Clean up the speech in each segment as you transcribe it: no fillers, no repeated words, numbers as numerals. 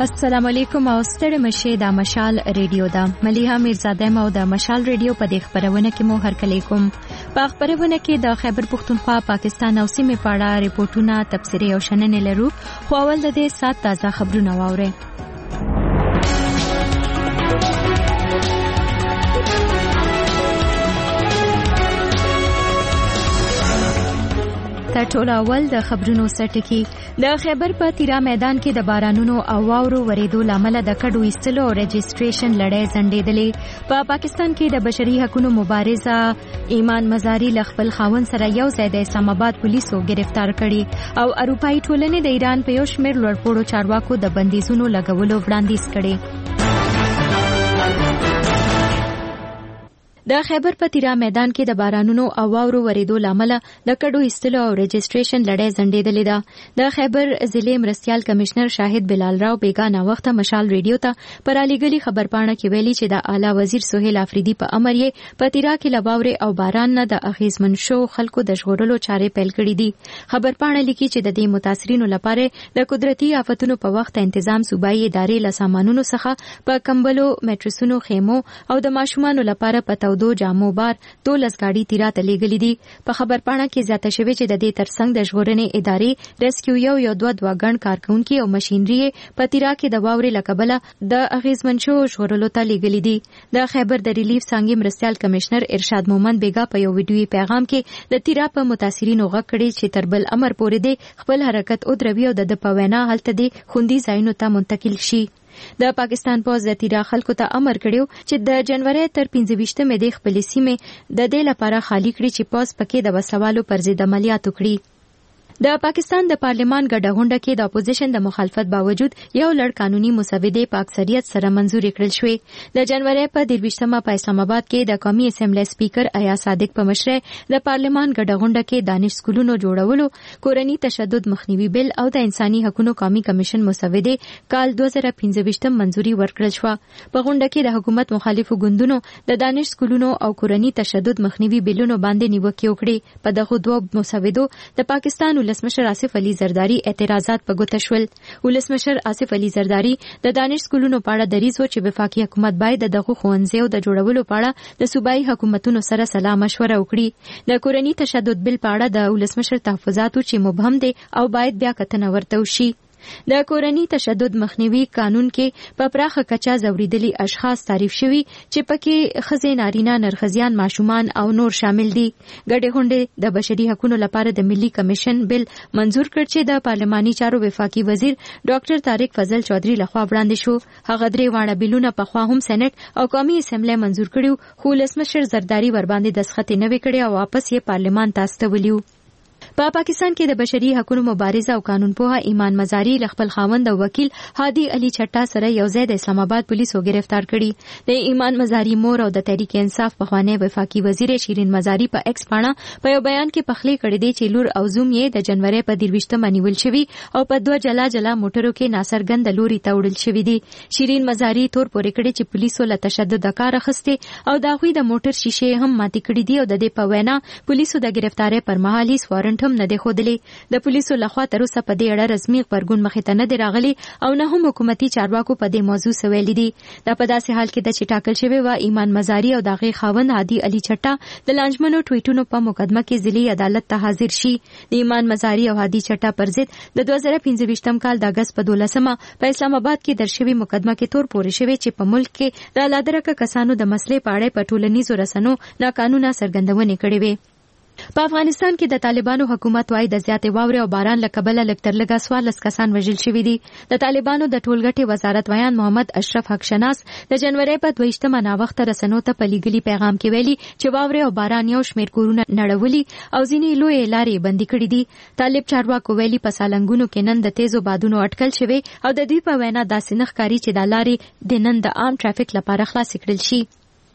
السلام علیکم او ستړي مشه د مشال ریډیو دا مليها میرزاده مو د مشال ریډیو په دې خبرونه کې مو هرکلی کوم. په خبرونه کې د خیبر پختونخوا پاکستان او سیمې په اړه ریپورتونه تبصرې او شننې لرو. خو اول د دې سات تازه خبرونه واورئ. ټول اول د خبرونو سرټکی د خیبر په تیرا میدان کې د بارانونو او واورو ورېدو لامل د کډو ایستلو او رجسټریشن لړۍ ځنډېدلې. په پاکستان کې د بشري حقوقو مبارزه ایمان مزاری ل خپل خاوند سره یو ځای د اسلام آباد پولیسو گرفتار کړي او اروپایي ټولنې د ایران په یو شمېر لوړپوړو چارواکو د بندیزونو لګولو وړاندیز کړي. د خیبر په تیرا میدان کې د بارانونو او واورو ورېدو لامل د کډو ایستلو او رجسټریشن لړۍ ځنډېدلې ده. د خیبر ضلع مرستیال کمشنر شاهد بلال راو بیگانه وخت مشال ریډیو ته پر علیګلی خبرپاڼه کې ویلي چې د اعلی وزیر سہیل افریدي په امر یې په تیرا کې لواورې او باران نه د اغیزمن شو خلکو د ژغورلو چارې پیل کړې دي. خبرپاڼه لیکي چې د دې متاثرینو لپاره د قدرتي آفتونو په وخت تنظیم صوبایي ادارې له سامانونو څخه په کمبلو میټرسونو خیمو او د ماشومانو لپاره په دو جامو بار 12 گاډي تیرا ته لېږلې دي. په خبرپاڼه کې زیاته شوې چې د دې ترڅنګ د ژغورنې ادارې ریسکیو یو دوه غن کارکونکو او ماشينري په تیرا کې د واورې لکبله د اغیزمن شو ژغورلو ته لېږلې دي. د خیبر د ریلیف څنګه مرستیال کمشنر ارشاد مومن بیگا په یو ویډیوي پیغام کې د تیرا په متاثرینو غږ کړي چې تر بل امر پورې د خپل حرکت او دروي او د په وینا حالت دي خوندي ځایونو ته منتقل شي. د پاکستان پوز د تیرا خلکو ته امر کړیو چې د جنوري تر 15 د خپل سیمه د دې لپاره خالی کړي چې پوز پکې د وسوالو پر ضد عملیات وکړي. د پاکستان د پارلمان ګډه غونډه کې د اپوزیشن د مخالفت باوجود یو لړ قانوني مسودې په اکثریت سره منزور کړل شوې. د جنوري په 23مه په اسلام آباد کې د قومي اسمبلی سپیکر ایا صادق په مشرۍ د پارلمان ګډه غونډه کې دانش سکولونو جوړولو، کورنی تشدد مخنیوي بل او د انساني حقوقو قومي کمیشن مسودې کال 2015 منزوري ورکړل شو. په غونډه کې د حکومت مخالفو ګوندونو د دانش سکولونو او کورنی تشدد مخنیوي بلونو باندې نیوکه وکړه. په دغه دوه مسودو د پاکستان ولسمشر آصف علي زرداری اعتراضات په ګوته شول. ولسمشر آصف علي زرداری د دانش سکولونو په اړه دریځ و چې وفاقي حکومت باید دغه ښوونځیو د جوړولو په اړه د صوبایي حکومتونو سره سلا مشوره وکړي. د کورنی تشدد بل په اړه د ولسمشر تحفظاتو چې مبهم دي او باید بیا کتنه ورته وشي. د کورنی تشدد مخنیوي قانون کې په پراخه کچا زوریدلي اشخاص تعریف شوي چې پکې ښځې، نارینه، نرښځیان، ماشومان او نور شامل دي. ګډې غونډې د بشري حقوقو لپاره د ملي کمیشن بل منزور کړ چې د پارلماني چارو وفاقي وزیر ډاکټر طارق فضل چودھری لخوا وړاندې شو. هغه درې واړه بلونه په خوا هم سېنات او قومي اسمبلی منزور کړیو، خو ولسمشر زرداری ور باندې دسخط نه وکړي او واپس یې پارلمان ته استولیو. په پاکستان کې د بشري حقوقو مبارزه او قانون پوها ایمان مزاری ل خپل خاوند او وکیل هادي علي چټا سره یو ځای د اسلام آباد پولیسو گرفتار کړي. د ایمان مزاری مور او د تحریک انصاف په خوانې وفاقي وزیر شیرین مزاری په ایکس باندې په یو بیان کې پخلی کړی دی چې لور او زوم یې د جنوري په 23مه نیول شوی او په دوه جلا موټرو کې ناصرګند لوري ته وړل شوی دی. شیرین مزاری تور پورې کړی چې پولیسو له تشدد کار اخیسته او دا غوي د موټر شیشه هم ماتې کړې دي او د دې په وینا پولیسو د گرفتارۍ پر مهال هیڅ وارنټ هم نه دی خودلې. د پولیسو لخوا تر اوسه په دې اړه رسمي خبرګون مخې ته نه دی راغلی او نه هم حکومتي چارواکو په دې موضوع سویل دي. دا په داسې حال کې د چې ټاکل شوی و ایمان مزاری او دغه خاوند هادي علي چټا د لانجمنو ټویټونو په مقدمه کې ضلعي عدالت ته حاضر شي. د ایمان مزاری او هادي چټا پر ضد د 2015 کال د اگست په 12مه په اسلام آباد کې درشوي مقدمه کې تور پورې شوی چې په ملک کې د لادرکه کسانو د مسلې په اړه په ټولنیزو رسنو ناقانونه څرګندونې کړې وې. په افغانستان کې د طالبانو حکومت وايي د زیاتې واورې او باران له کبله لکتر لګا 14 کسان وژل شوي دي. د طالبانو د ټولګټې وزارت ویان محمد اشرف حق شناس د جنوري په 22مه ناوخته رسنو ته په لیږلي پیغام کې ویلي چې واورې او باران یو شمېر کورونه نړولي او ځینې لوی لارې بندي کړې دي. طالب چارواکو ویلي په سالنګونو کې نن د تیزو بادونو اټکل شوی او د دوی په وینا داسې نه ښکاري چې د لارې د نن د عام ټرافیک لپاره خلاص کړل شي.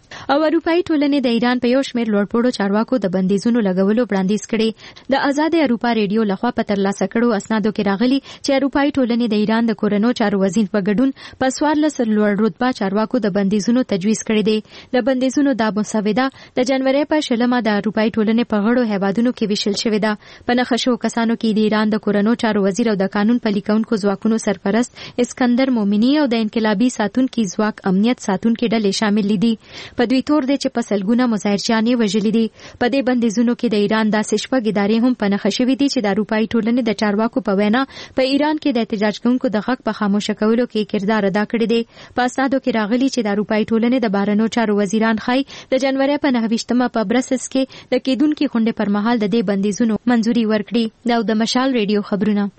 او اروپאי ټولنې د ایران په یو شمېر لوړپوړو چارواکو د بندیزونو لګولو وړاندیز کړي. د آزاد اروپا ریډیو لخوا په ترلاسه کړو اسنادو کې راغلي چې اروپאי ټولنې د ایران د کورنو چارو وزیر په ګډون په 14 لوړ رتبه چارواکو د بندیزونو تجویز کړی دی. د بندیزونو د مسوده د جنوري په شلمه د اروپאי ټولنې په غړو هیوادونو کې ویشل شوې ده. په نخښو کسانو کې د ایران د کورنو چارو وزیر او د قانون پلي کوونکو ځواکونو سرپرست اسکندر مومنی او د انقلابي ساتونکو ځواک امنیت ساتونکو ډلې شامل دي. په دوی تور دي چې په سلګونه مظاهرچیانې وژلي دي. په دې بندیزونو کې د ایران داسې شپږ ادارې هم په نښه شوې دي چې د اروپאי ټولنې د چارواکو په وینا په ایران کې د احتجاج کوونکو د حق په خاموشه کولو کې کردار ادا کړی دی. په اسنادو کې راغلي چې د اروپאי ټولنې د بهرنیو چارو وزیران خای د جنوري په 29مه په برسلز کې د کېدونکو غونډې پر مهال د دې بندیزونو منځوري ورکړي. دا د مشال ریډیو خبرونه.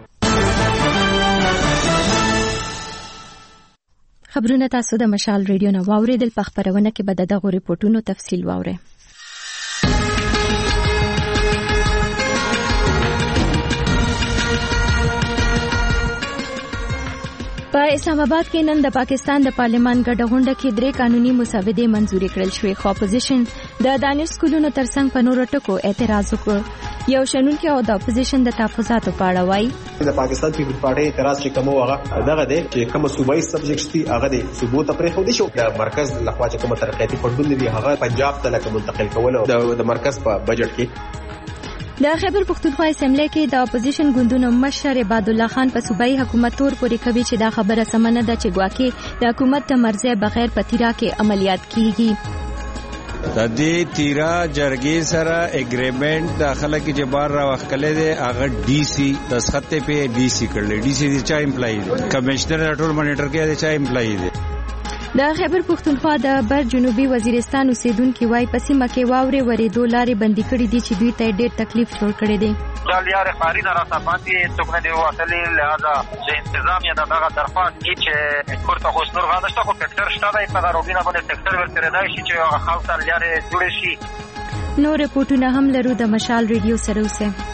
خبرونه تاسو د مشال ریډیو نه واوریدل. په خبرونه کې به دغه ریپورتونو تفصیل واورئ. په اسلام آباد کې نن د پاکستان د پارلمان ګډه غونډه کې 3 قانوني مسودې منځوري کړل شوې. خو اپوزیشن د دانش سکولونو ترڅنګ په نورو ټکو اعتراض وکړ. یو شنونکي او د اپوزیشن د تحفظاتو په اړه وایي د پاکستان پیپل پارټي اعتراض چې کوم هغه دغه دی چې کوم صوبایي سبجیکټس دي هغه د صوبو ته پرې خو دي شو د مرکز لخوا چې کوم ترقیاتي فندونه دي هغه پنجاب ته لکه منتقل کول د مرکز په بجټ کې. د خیبر پختونخوا اسمبلی کې د اپوزیشن ګوندونو مشر عباد الله خان په صوبایي حکومت تور پورې کوي چې دا خبره سمنه ده چې ګواکې د حکومت د مرزه بغیر په تیرا کې عملیات کیږي. د دې تیرا جرګې سره اګریمنٹ داخله کې جبار را وکړل دي. هغه ډي سي دسخط په ډي سي کړل. ډي سي د چا امپلای دی؟ کمشنر ټول مانیټر کې د چا امپلای دی؟ د خیبر پختونخوا د بر جنوبي وزیرستان اوسیدونکو وای په سیمه کې واورې ورېدو لارې بندي کړې دي چې دوی ته ډېر تکلیف جوړ کړی دی. جالیار خاري نه راځي څوک نه دی واصلې لہذا د انتظام یا دغه درخواست چې پورته خو نور غاښته خو فکټر شته دی په روبینه باندې فکټر ورته دی چې هغه خاصه لارې جوړ شي. نور رپورټونه هم لرو د مشال ریډیو سره اوسه.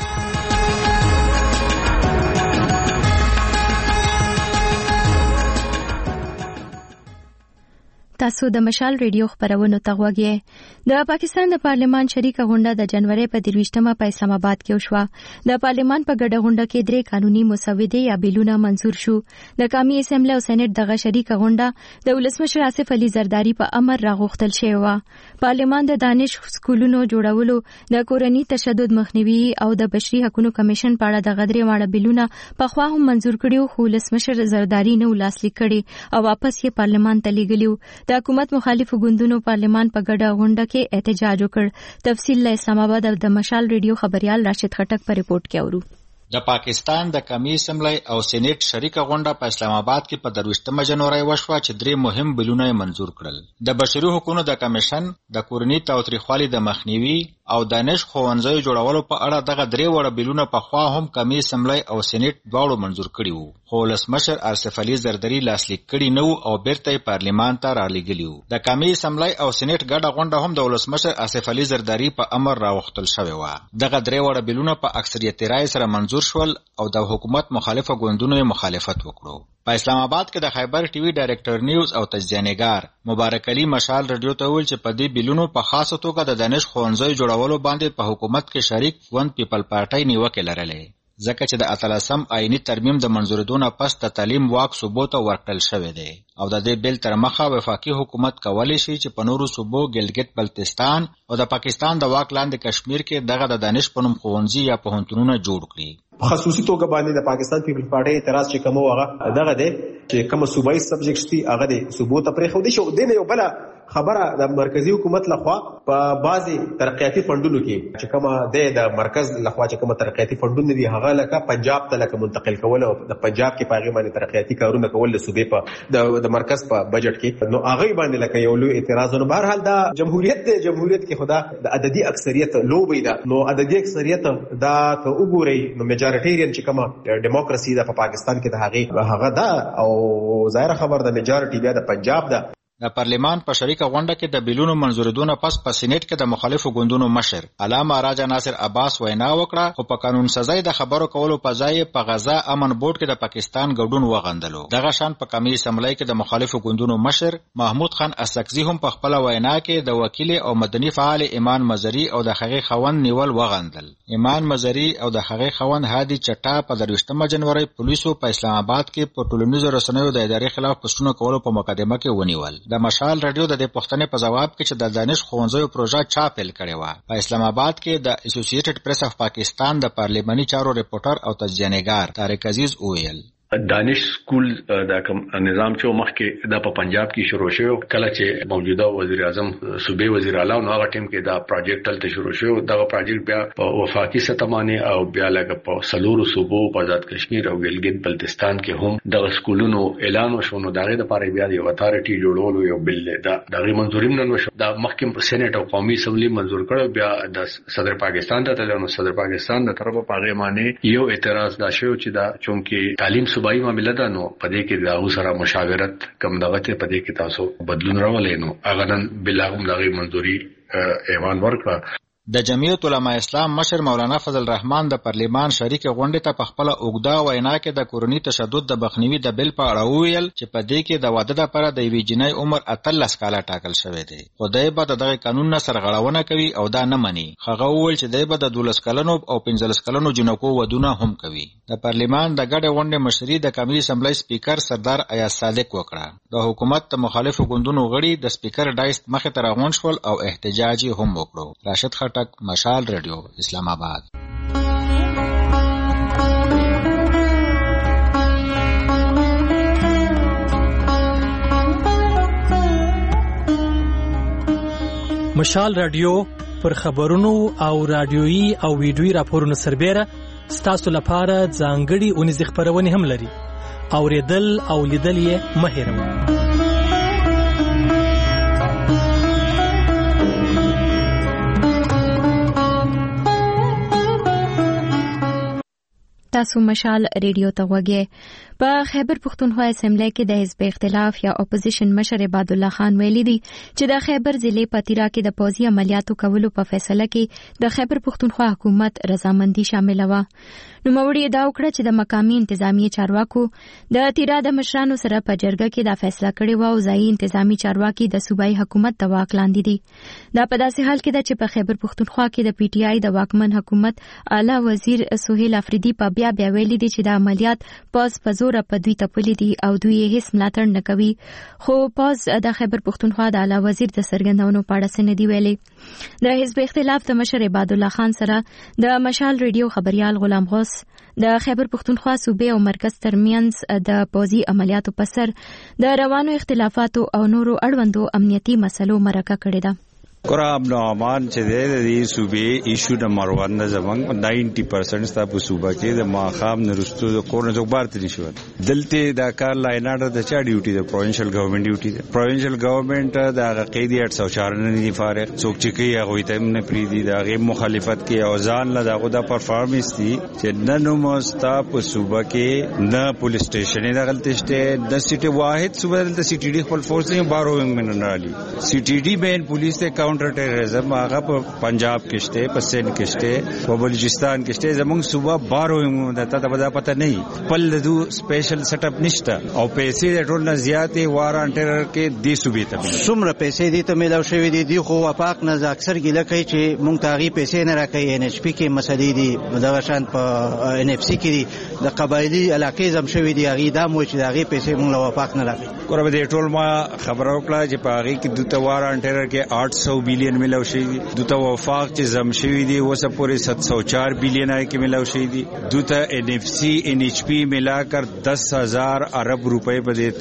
تاسو د مشال ریډیو خبرونو ته غوږی. د پاکستان د پارلمان شریکه غونډه د جنوري په 23مه په اسلام آباد کې وشوه. د پارلمان په ګډه غونډه کې 3 قانوني مسودې یا بیلونه منظور شو. د قومي اسمبلی او سېنات دغه شریکه غونډه د ولسمشر آصف علي زرداری په امر راغوښتل شوی و. پارلمان د دانش سکولونو جوړولو، د کورني تشدد مخنیوي او د بشري حقوقو کمیشن په اړه د غدري واړه بیلونه په خوا هم منظور کړیو، خو ولسمشر زرداری نه لاسلیک کړي او واپس یې پارلمان ته لیږلیو. د حکومت مخالفو ګوندونو پارلمان په ګډه غونډه کې احتجاج وکړ. تفصیل له اسلام آباد د مشال ریډیو خبريال راشد خټک په ریپورت کې اورو. د پاکستان د قومي اسمبلی او سېنات شریکه غونډه په اسلام آباد کې په 23 جنوري وشوه چې 3 مهم بیلونه منظور کړل. د بشري حقوقو د کمیشن، د کورني تاوتریخوالي د مخنیوي او دانش ښوونځیو جوړولو په اړه دغه 3 وړه بیلونه په خوا هم قومي اسمبلی او سېنات دواړو منظور کړي وو، خو ولسمشر آصف علي زرداری لاسلیک کړي نه او بیرته پارلمان ته رالیږلی وو. د قومي اسمبلی او سېنات ګډه غونډه هم د ولسمشر آصف علي زرداری په امر راوښتل شوې وه. دغه 3 وړه بیلونه په اکثریت رای سره منظور شول او د حکومت مخالفه ګوندونو مخالفت وکړو. په اسلام آباد کې د خیبر ټي وي ډایریکټر نیوز او تجزیه‌نګار مبارک علي مشال رادیو ته ویل چې په دې بیلونو په خاصه توګه د دانش ښوونځیو جوړولو باندې په حکومت کې شریک ون پیپل پارټي نیوکه لرلې، ځکه چې د 18م آئینی ترمیم د منظوریدو نه پس د تعلیم واک صوبو ته ورکړل شوی دی او د دې بیل تر مخه وفاقي حکومت کولی شي چې په نورو صوبو ګلګت بلتستان او د پاکستان د واک لاندې کشمیر کې دغه د دانش په نوم ښوونځي یا پوهنتونونه جوړ کړي. خصوصي توګه باندې د پاکستان پیپل پارټي اعتراض چې کوم هغه دغه دی چې کوم صوبایي سبجیکټس دي هغه د صوبو ته پرې خو دي شو. د یو بل خبره د مرکزی حکومت لخوا په بعضي ترقیاتي فندونو کې چې کومه د مرکز لخوا چې کومه ترقیاتي فندونه دي هغه لکه پنجاب ته لکه منتقل کول او د پنجاب کې پاغي باندې ترقیاتي کارونه کول د صوبې په د مرکز په بجټ کې نو هغه باندې لکه یو لوی اعتراض. نو بهر حال دا جمهوریت کې خدا د عددي اکثریت لوبي ده، نو عددي اکثریت دا ته وګورئ نو میجارټیرین چې کومه ډیموکراسي ده په پاکستان کې د هغه ده او ظاهر خبر د میجارټي بیا د پنجاب ده. د پارلیمان په شریکه غونډه کې د بیلونو منظوریدونه پس په سېنات کې د مخالفو ګوندونو مشر علامه راجا ناصر عباس وینا وکړه، خو په قانون سازي د خبرو کولو په ځای په غزا امن بورډ کې د پاکستان ګډون وغندلو. دغه شان په قومي اسمبلی کې د مخالفو ګوندونو مشر محمود خان اسکزي هم په خپل وینا کې د وکیل او مدني فعال ایمان مزری او د هغه خوند نیول وغندل. ایمان مزری او د هغه خوند هادي چټا په 23 جنوري پولیسو په اسلام آباد کې په ټولنیزو رسنیو د ادارې خلاف پوسټونه کولو په مقدمه کې ونیول. د مشال رادیو د دې پوښتنې په جواب کې چې د دانش ښوونځیو پروژه چا پیل کړې وه، په اسلام آباد کې د اسوسییټډ پریس اف پاکستان د پارلیماني چارو ریپورټر او تجزیه‌نګار طارق عزیز وویل دانش سکول د کوم نظام چې مخکې د په پنجاب کې شروع شو، کله چې موجوده وزیر اعظم صوبې وزیر اعلی نو هغه ټیم کې دا پروجیکټ تل شروع شو. دا پروجیکټ بیا په وفاقي سطح باندې او بیا لکه په سلورو صوبو په آزاد کشمیر او ګلګت بلتستان کې هم د سکولونو اعلان وشو. نو دغه لپاره بیا یو اتارټي جوړولو یو بل دغه منظوري نه وشو. دا مخکې په سېنات او قومي اسمبلی منظور کړو، بیا د صدر پاکستان ته تلل. نو صدر پاکستان د طرفه پاغه باندې یو اعتراض دا شو چې دا چونکه تعلیم صوبایي معاملې ده، نو پدې کې دا سره مشاورت کم دغه ته پدې کې تاسو بدلون راولې. نو هغه نن بلاغم دغه منظوري ایوان ورکړه. د جمعیت علماء اسلام مشر مولانا فضل الرحمن د پارلیمان شریک غونډې ته په خپل اوږده وینا کې د کورنی تشدد د بخنیوي د بل په اړه وویل چې په دې کې د واده لپاره د یوې جنۍ عمر 13 کاله ټاکل شوی دی. خدای به دغه قانون نه سرغړونه کوي او دا نه مني. هغه وویل چې دای به د 12 کلنو او 15 کلنو جنکو ودونه هم کوي. د پارلیمان د ګډه غونډې مشري د قومي اسمبلی سپیکر سردار ایاز صادق وکړه. د حکومت د مخالفو ګوندونو غړي د سپیکر ډایس مخې ته راغونډ شول او احتجاج هم وکړو. راشد خټک، مشال ریډیو، اسلام آباد. مشال رادیو پر خبرونو او رادیويي او ویډیويي راپورونو سربېره ستاسو لپاره ځانګړي اونیز خبرونه هم لري. اوریدل او لیدل یې مه هېروئ. تاسو مشال ریډیو ته وګورئ. په خیبر پختونخوا اسمبلی کې د حزب اختلاف یا اپوزیشن مشر عباد الله خان ویلي دي چې د خیبر ضلع په تیرا کې د پوځي عملیاتو کولو په فیصله کې د خیبر پختونخوا حکومت رضامندي شامل و. نو موري دا وکړه چې د مقامي انتظامی چارواکو د تیرا د مشرانو سره په جرګه کې دا فیصله کړې و او ځایي انتظامی چارواکي د صوبایي حکومت د واک لاندې دي. دا په داسې حال کې ده چې په خیبر پختونخوا کې د پی ټی آی د واکمن حکومت اعلی وزیر سهیل افریدي په بیا ویلي دي چې د عملیات پاس په زور په دوی تپلي دي او دوی هیڅ ملاتړ نه کوي. خو پاس د خیبر پختونخوا د اعلی وزیر د سرګندونو په اړه څه نه دی ویلي. د حزب اختلاف د مشر عباد الله خان سره د مشال ریډیو خبريال غلام غوث د خیبر پختونخوا صوبې او مرکز ترمنځ د پوځي عملیاتو په سر د روانو اختلافاتو او نورو اړوندو امنیتي مسلو مرکه کړې ده. قرآن نعمان چې د دې صوبې ایشو نمبر 1 د زمنګ 90% تاسو صوبه کې د ماخام نرستو د کورن جوړ ترې شو. دلته دا کار لایناډ د چا ډیوټي د پروینشل ګورنمنت ډیوټي ده. پروینشل ګورنمنت د قیدی 804 نه دی فارغ څوک چې کوي هغه ته نه پریدي دا غي مخالفت کې او ځان له دغه د پرفارمنس دي چې نن مستا په صوبه کې نه پولیس سټیشن نه غلطشته د سټي واحد صوبه د سټي ډي خپل فورس نه باروینګ مننالي سټي ډي بین پولیس ته counter terrorism هغه په پنجاب کې شته، په سند کې شته، په بلوچستان کې شته. زمونږ صوبه بارو د ته ودا پته نه پل دو سپیشل سیټ اپ نشته او پیسې د ټول نه زیاتې واران ټیرر کې دی صوبې ته څومره پیسې دي ته ملاو شوی دي خو وفاق نه اکثر ګیله کوي چې مونږ تاغي پیسې نه راکې. ان ایچ پی کې مسلې دي دغه شان په ان اف سی کې دي د قبایلی علاقې زم شوی دي هغه د مو چې دغه پیسې مونږ له وفاق نه راکې. قربه دې ټول ما خبرو کړه چې په هغه کې دوه واران ټیرر کې 800 बिलियन मिलाव شي دي. دوته وفاق چې زم شوی دي وسه پورې 704 billion آی کې ملاو شي دي. دوته ان اف سی ان ایچ پی ملا کر 10000 ارب روپے په دې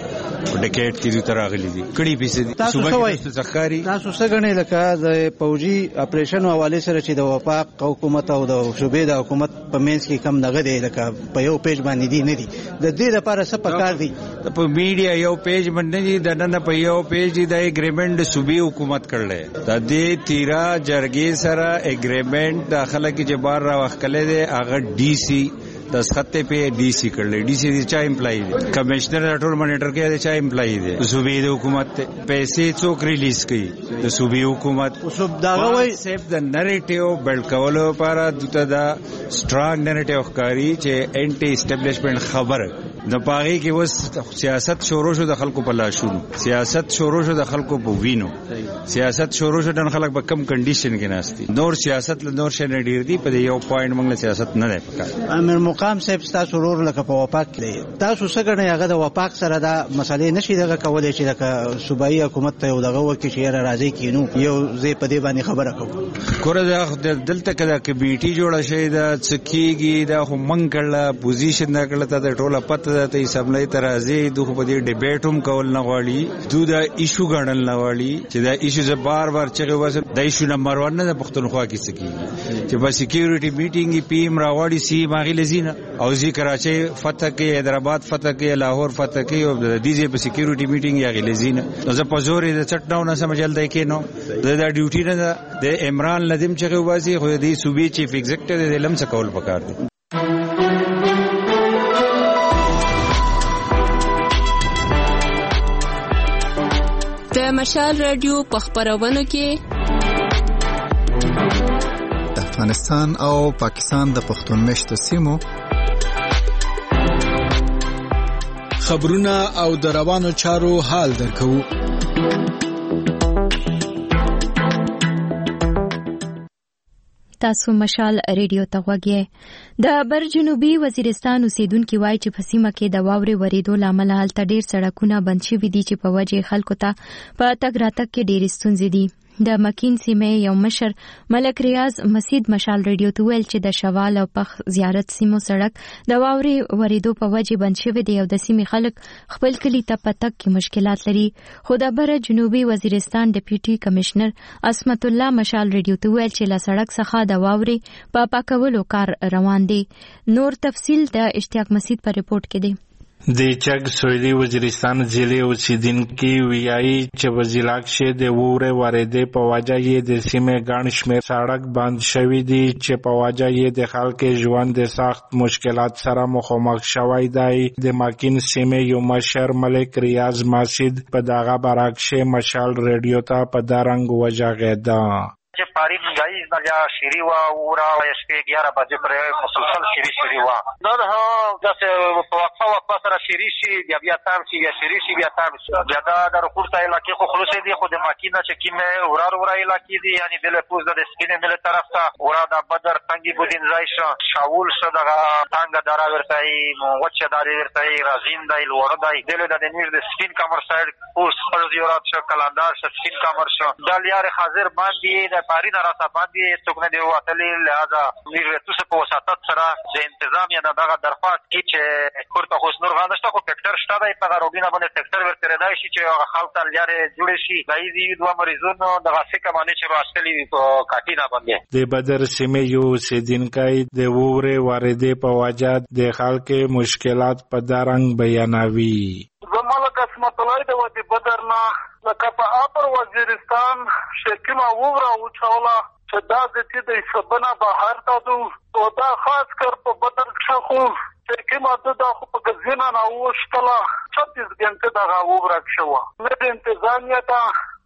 13 ډیکیټ کې دوته راغلي دي. کړي پیسې تاسو څخاري تاسو څنګه لکه د پوجي اپریشن حواله سره چې د وفاق حکومت او د صوبې د حکومت په منځ کې کم دغه دی لکه په یو پیج باندې دي نه دي د دې لپاره څه پکار دي. په میډیا یو پیج باندې دي د نن په یو پیج دی د اګریمنت صوبې حکومت کړل د دې تیرا جرګې سره اګریمنت داخله کې جبار را وخت کله دی هغه ډي سي دستخط په ډي سي کړل. ډي سي چا امپلای دی؟ کمشنر ټول مانیټر کې دی چا امپلای دی؟ صوبې د حکومت پیسې څوک ریلیز کوي؟ د صوبې حکومت. دا غوي سیف د نریټیو بلډ کولو لپاره دته دا سټرانګ نریټیو ښکاری چې انټي اسټابلیشمنت خبره د پاغي کې وس سیاست شروع شو د خلکو په لاشونو، سیاست شروع شو د خلکو په وینو، سیاست شروع شو د خلک په کم کنډیشن کې ناشتي. نور سیاست له نور شنه ډیر دی په یو پوینټ موږ سیاست نه دی پکار. امیر مقام صاحب تاسو ورور لکه په وپاک کې تاسو څنګه هغه د وپاک سره دا مسلې نشي دغه کولای چې د صوبایي حکومت ته یو دغه وکړي چې راځي کینو یو زی په دې باندې خبره کوو. کور دا دلته کله کمیټي جوړه شي دا څکیږي دا هم منګړه پوزیشن نه کړه ته ټوله پته ته سملای ترازی دوه په دې ډیبیټ هم کول نه غواړي، دوی دا ایشو غړل نه غواړي چې دا ایشو ز بار بار چغه واسه د ایشو نمبر 1 نه د پښتونخوا کې سکیږي چې په سکیورټي میټینګ پی ام راوړي سی ماغي لزینه او زی کراچي فتح کې حیدرآباد فتح کې لاهور فتح کې او د دې په سکیورټي میټینګ یا غلزینه نو زه په زور د چټناو نه سمجل دی کې نو دا ډیوټي نه د عمران لازم چغه واسي خو دې صوبې چیف ایگزیکټیو د لم څه کول پکار دي. د مشال رادیو په خبرونه کې د افغانستان او پاکستان د پښتون مشت سیمو خبرونه او د روانو چارو حال درکو. تاسو مشال ریډیو ته غوږی. د بر جنوبي وزیرستان اوسیدونکو وایي چې په سیمه کې د واورې ورېدو لامل هلته ډېر سړکونه بند شوي دي چې په وجه خلکو ته په تګ راتګ کې ډېرې ستونزې دي. د مکین سیمه یو مشر ملک ریاض مسید مشال ریډیو ته ویل چې د شوال او پخ زیارت سیمو سړک د واورې ورېدو په وجه بند شوی دی او د سیمې خلک خپل کلی ته په تګ کې مشکلات لري. خو د بر جنوبي وزیرستان ډیپټي کمشنر عصمت الله مشال ریډیو ته ویل چې له سړک څخه د واورې په پاکولو کار روان دی. نور تفصیل د اشتیاق مسید په رپورت کې دی. د چک سویلی وزیرستان ضلع اوسیدونکي ویایي چې په ضلع کې د وورې واردې په وجه یې د سیمې ګڼ شمېر سړک بند شوي دي چې په وجه یې د خلکو ژوند د سخت مشکلات سره مخامخ شوی دی. د مکین سیمې یو مشر ملک ریاض مسید په دغه برعکس مشال ریډیو ته په دارنګ وژغېده چې پارین غایز دا شری وا اورا شپې 11 بجې پر مسلسل شری وا دا داسې په وقفه سره شری شي بیا تام شي بیا شری شي بیا تام شي بیا دا د رکوټه علاقې خو خلاصې دي خو د ماکینه چې کیمه اورا علاقې دي یعنی د لپوز د سپینې مل طرف ته اورا د بدر تنګي بودین ځای شاول شه د تنګ درا ورتای وچه داري ورتای رازین دای لور دای دله د نیر د سپین کمر سایډ اوس فرزیورات ش کلندار ش سپین کمر ش د لیار حاضر باندې پارین راته باندې څوک نه دی واتلی لہذا نیرتو په وساتت سره د انتظامیه دغه درخواست کی چې کورته حسنور غانشته خو فکټر شته دی په غروبینه باندې فکټر ورته دی شي چې هغه خلک لاره جوړ شي دای دی دوه مریضونو دغه څه باندې چې راستلی په کاټینا باندې د بدر سیمې یو سیدینکای د وورې واردې په وجه د خلکو مشکلات په دارنګ بیانوي. زمالک اسمت الله د ودی بدرنا لکه په اپر وزیرستان شکیما وورا او چولا چې دا د دې سبنه بهر تاسو او دا خاص کر په بدر کې خو شکیما د خو په غزینا نه وشتله 36 غنټه دا وورا شو نه انتظامیه ته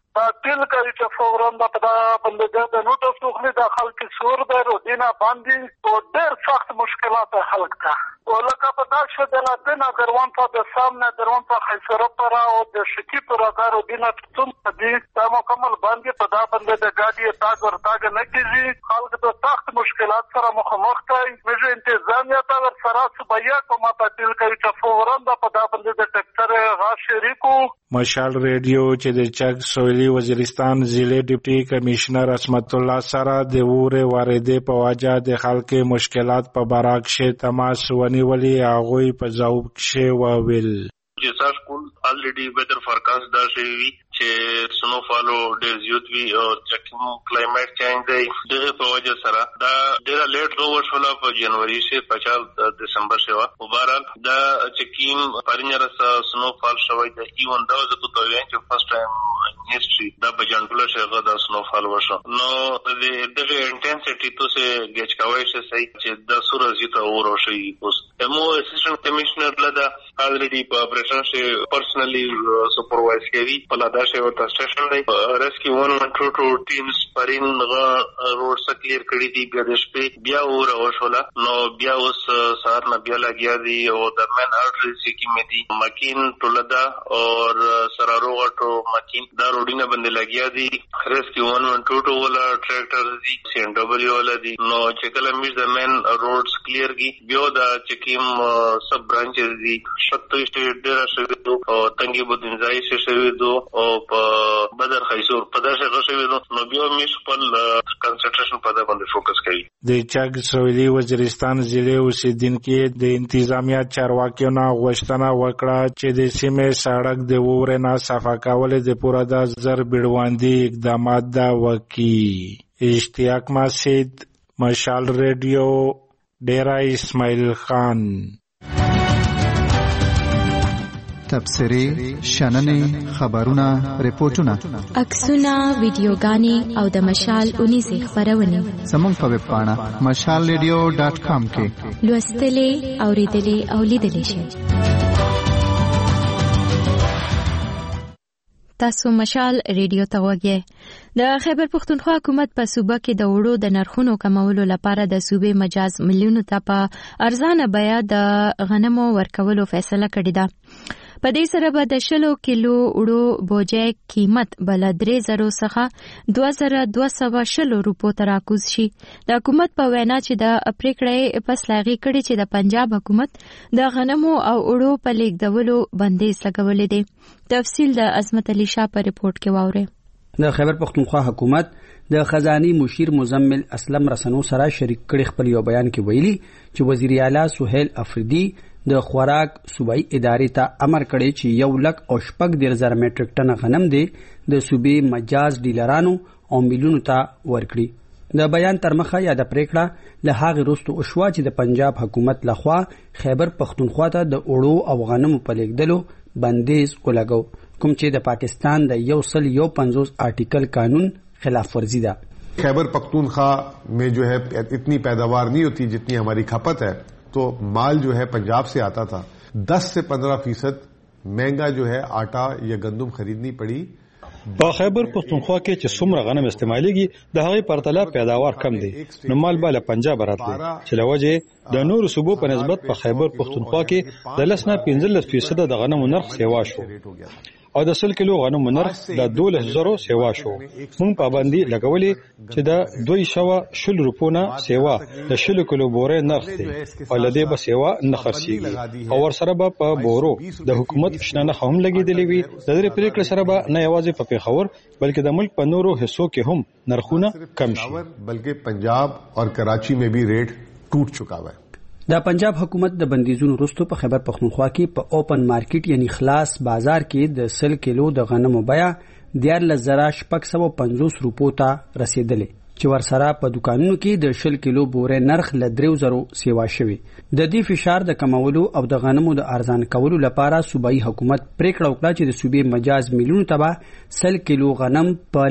تل کوي چې فورن د بندګۍ د نوټو څخه د خلک سور د رودینا باندې او ډېر سخت مشکلات خلک ته ولکه په داسې حالت نه دروان ته د سامنے دروان ته خیسره پر او د شکی پر کارو دینه څوم دي دا مکمل باندې په دا باندې د ګاډي تاګ ور تاګ نه کیږي خلک د سخت مشکلات سره مخامخ دي مې انتظامیه ته ور سره صبیا کومه تل کوي چې فورن د په دا باندې د ټکټر غا شریکو. مشال ریډیو چې د چک سویلی وزیرستان ضلع ډیپټي کمشنر عصمت الله سره د وورې واردې په وجه د خلکو مشکلات په برعکس تماس ونیولې هغه په ځواب کې وویل چې ساسکول الریډي ویدر فورکاست دا شوی چې سنو فالو ډېر زیات وی او چې کلایمټ چینج دی د په وجه سره دا ډېر لیټ روور شول په جنوري سے 50 دسمبر شوا مبارک دا چې کیم پرنیرس سنو فال شوی د ایون دا زه ته وایم چې فرست ټایم هیستوري دا په جانټوله شغه د سنوفال وشو نو د دغه انټنسټی تو سه ګچ کوي چې د سورزي ته ورو شي اوس مو اسسټنټ کمشنر لدا already په اپریشن شه پرسنلی سپروایز کوي په لادا شه او تاسټیشن دی ریسکیو 112 ټیمز پرین غا روډ س کلیر کړی دی بیا د شپې بیا ورو شولا نو بیا اوس سار نه بیا لګیا دی او د مین ارټری کی مې دی مکین ټولدا اور سرارو غټو مکین دا روډینه باندې لګیا دی ریسکیو 112 ولا ټریکټر دی CNW ولا دی نو چې کله مې د مین روډز کلیر کی بیا دا چکیم سب برانچز دی شتو اسټیټ ډیر شوی او تنګي بدنځای شوی دو او په بدر خیسور په داسې غشوی دو نو بیا مې خپل کنسنټریشن په دا باندې فوکس کوي د چاګ سویلي وزیرستان ضلع اوسیدونکو د انتظامیه چارواکیو نه غوښتنه وکړه چې د سیمې سړک د وورې نه صفا کول د پوره د زر بیړوندي اقدامات دا وکړي اشتیاق مسجد مشال ریډیو ډیرا اسماعیل خان تبصرې شننې خبرونه ریپورتونه عکسونه ویډیوګانې او د مشال 19 خبرونه زموږ په ویب پاڼه mashalradio.com کې لوستلې اوریدلې او لیدلې شئ. تاسو مشال ریډیو ته وګورئ. د خیبر پختونخوا حکومت په صوبه کې د وړو د نرخونو کمولو لپاره د صوبې مجاز ملیونو ته په ارزانه بیه د غنمو ورکولو فیصله کړې ده. په دې سره به د 100 کیلو وړو بوجۍ قیمت بل 3000 څخه 2220 روپو ته راکوز شي. د حکومت په وینا چې د پریکړې پس لاغي کړي چې د پنجاب حکومت د غنمو او وړو په لیږدولو بندیز لګولې دي. تفصیل د عظمت علي شاه په ریپورت کې واورئ. د خیبر پختونخوا حکومت د خزاني مشیر مزمل اسلم رسنو سره شریک کړي خپل یو بیان کې ویلي چې وزیر اعلی سہیل افریدي د خوراک صوبایي ادارې ته امر کړی چې 1,40,000 میټریک ټن غنم دی د صوبې مجاز ډیلرانو او میلونو ته ورکړي. د بیان تر مخه یا د پریکړه له هغه وروسته وشوه چې د پنجاب حکومت لخوا خیبر پختونخوا ته د وړو او غنمو په لیږدولو بندیز ولګو کوم چې د پاکستان د 150 آرټیکل قانون خلاف ورزی ده. خیبر پختونخوا میں جو ہے اتنی پیداوار نہیں ہوتی جتنی ہماری کھپت ہے تو مال جو ہے پنجاب سے آتا تھا 10 سے 15% مہنگا جو ہے آٹا یا گندم خریدنی پڑی. په خیبر پختونخوا کې چې څومره غنم استعمالېږي د هغې پرتله پیداوار کم دی نو مال به له پنجاب راتلی چې له وجې د نورو صوبو په نسبت په خیبر پختونخوا کې د 10 نه 15% د غنمو نرخ سیوا شو او د 100 کیلو غنمو نرخ د 12,000 سیوا شو. موږ پابندي لګولې چې د 220 روپو نه سیوا د 100 کیلو بورې نرخ دی او لدې به سیوا نه خرڅېږي او ورسره به په بورو د حکومت شننه هم لګېدلې وي. د دې پریکړې سره به نه یوازې په پیښور بلکې د ملک په نورو حصو کې هم نرخونه کم شي بلکې پنجاب اور کراچی میں بھی ریٹ ټوټ چکا ہے. د پنجاب حکومت د بندیزونو وروسته په خیبر پختونخوا کې په اوپن مارکیټ یعنی خلاص بازار کې د 100 کیلو د غنمو بیه 14,650 روپو ته رسیدلې چې ورسره په دکانونو کې د 100 کیلو بورې نرخ له 3,000 سیوا شوی. د دې فشار د کمولو او د غنمو د ارزان کولو لپاره صوبایي حکومت پریکړه وکړه چې د صوبې مجاز میلیونو ته به 100 کیلو غنم په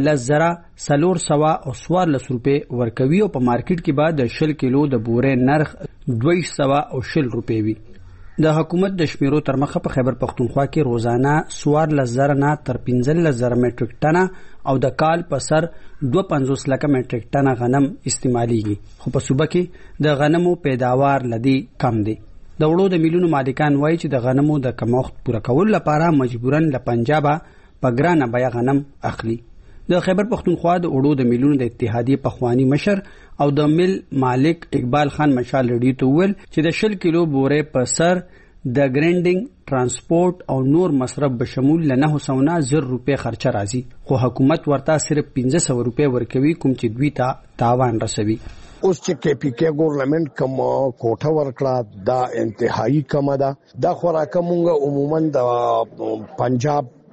414 روپے ورکوي او په مارکیټ کې به د 100 کیلو د بورې نرخ 220 روپے وي. د حکومت د شمیرو تر مخه په خیبر پختونخوا کې روزانه 14,000 نه تر 15,000 میټریک ټنه او د کال په سر 250 لک میټریک ټنه غنم استعمالېږي خو په صوبه کې د غنمو پیداوار لدی کم دی. د وړو د میلیونو مالکان وایي چې د غنمو د کمښت پوره کولو لپاره مجبورن له پنجابه په ګرانه بیه غنم اخلي. د خیبر پختونخوا د وړو د میلیونو د اتحادیې پخوانی مشر او د مل مالک اقبال خان مشال ریډیو ته وویل چې د 100 کیلو بورې په سر د ګرینډینګ ترانسپورت او نور مصرف به شمول له 900 روپے خرچه راځي خو حکومت ورته صرف 1500 روپے ورکوي کوم چې دوی ته تاوان رسوي. اوس چې کې پی کې ګورنمنت کوم کوټه ورکړه دا انتهایی کم ده. دا خوراکه مونږ عموما د پنجاب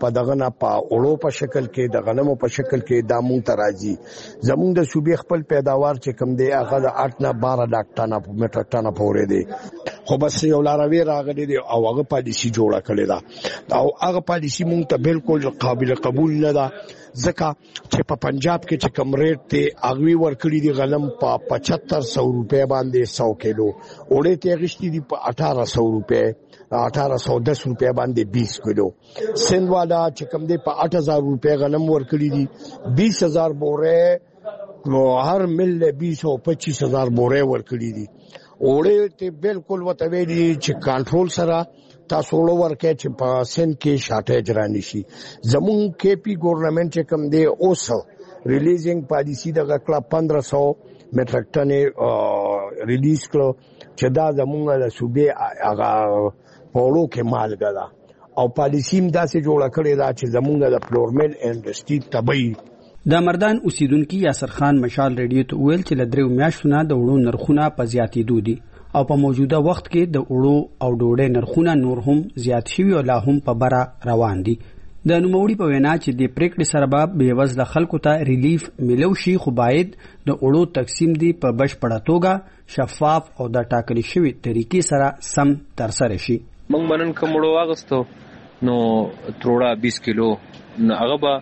په دغه نه په اړو په شکل کې د غنمو په شکل کې دا مونږ ته راځي. زمونږ د صوبې خپل پیداوار چې کم دی هغه د 8 نه 12 لاکھ ټنه میټریک ټنه پورې دی. خو بس یو لاروی راغلی دی او هغه پالیسی جوړه کړې ده او هغه پالیسی مونږ ته بالکل قابل قبول نه ده ځکه چې په پنجاب کې چې کم ریټ ته اغوی ورکړي دي غنم په 7500 روپے باندې 100 کیلو اوړې ته غشتي دي په 1800 روپے 1810 روپے باندې 20 کیلو. سند والا چې کم دی په 8000 روپے غنم ورکړي دي 20000 بوره نو هر مل 20 او 25000 بوره ورکړي دي. اوړې ته بالکل وته ویلي چې کنټرول سره تاسو ورکه چې په سند کې شارټیج رانی شي. زمون کې پی ګورنمنت چې کم دی اوس ریلیزینګ پالیسی د غکړه 1500 میټریک ټن ریلیز کړو چې دا زمونږ د صوبې هغه پورو کې مالګه ده او پالیسی هم داسې جوړه کړې ده چې زمونږ د فلورمل انډستری تبعی. د مردان اوسیدونکو یاسر خان مشال ریډیو ته ویل چې لدریو میاشتونه د وړو نرخونه په زیاتېدو دي او په موجوده وخت کې د وړو او ډوډۍ نرخونه نور هم زیات شوي او لا هم په بره روان دي. د نوموړي په وینا چې د پریکړې سره به بېوزله خلکو ته ریلیف ملو شي خو باید د وړو تقسیم دی په بشپړه توګه شفاف او د ټاکلې شوي طریقې سره سم ترسره شي. موږ منن کوم وړو واغستو نو تروړه 20 کیلو نو هغه به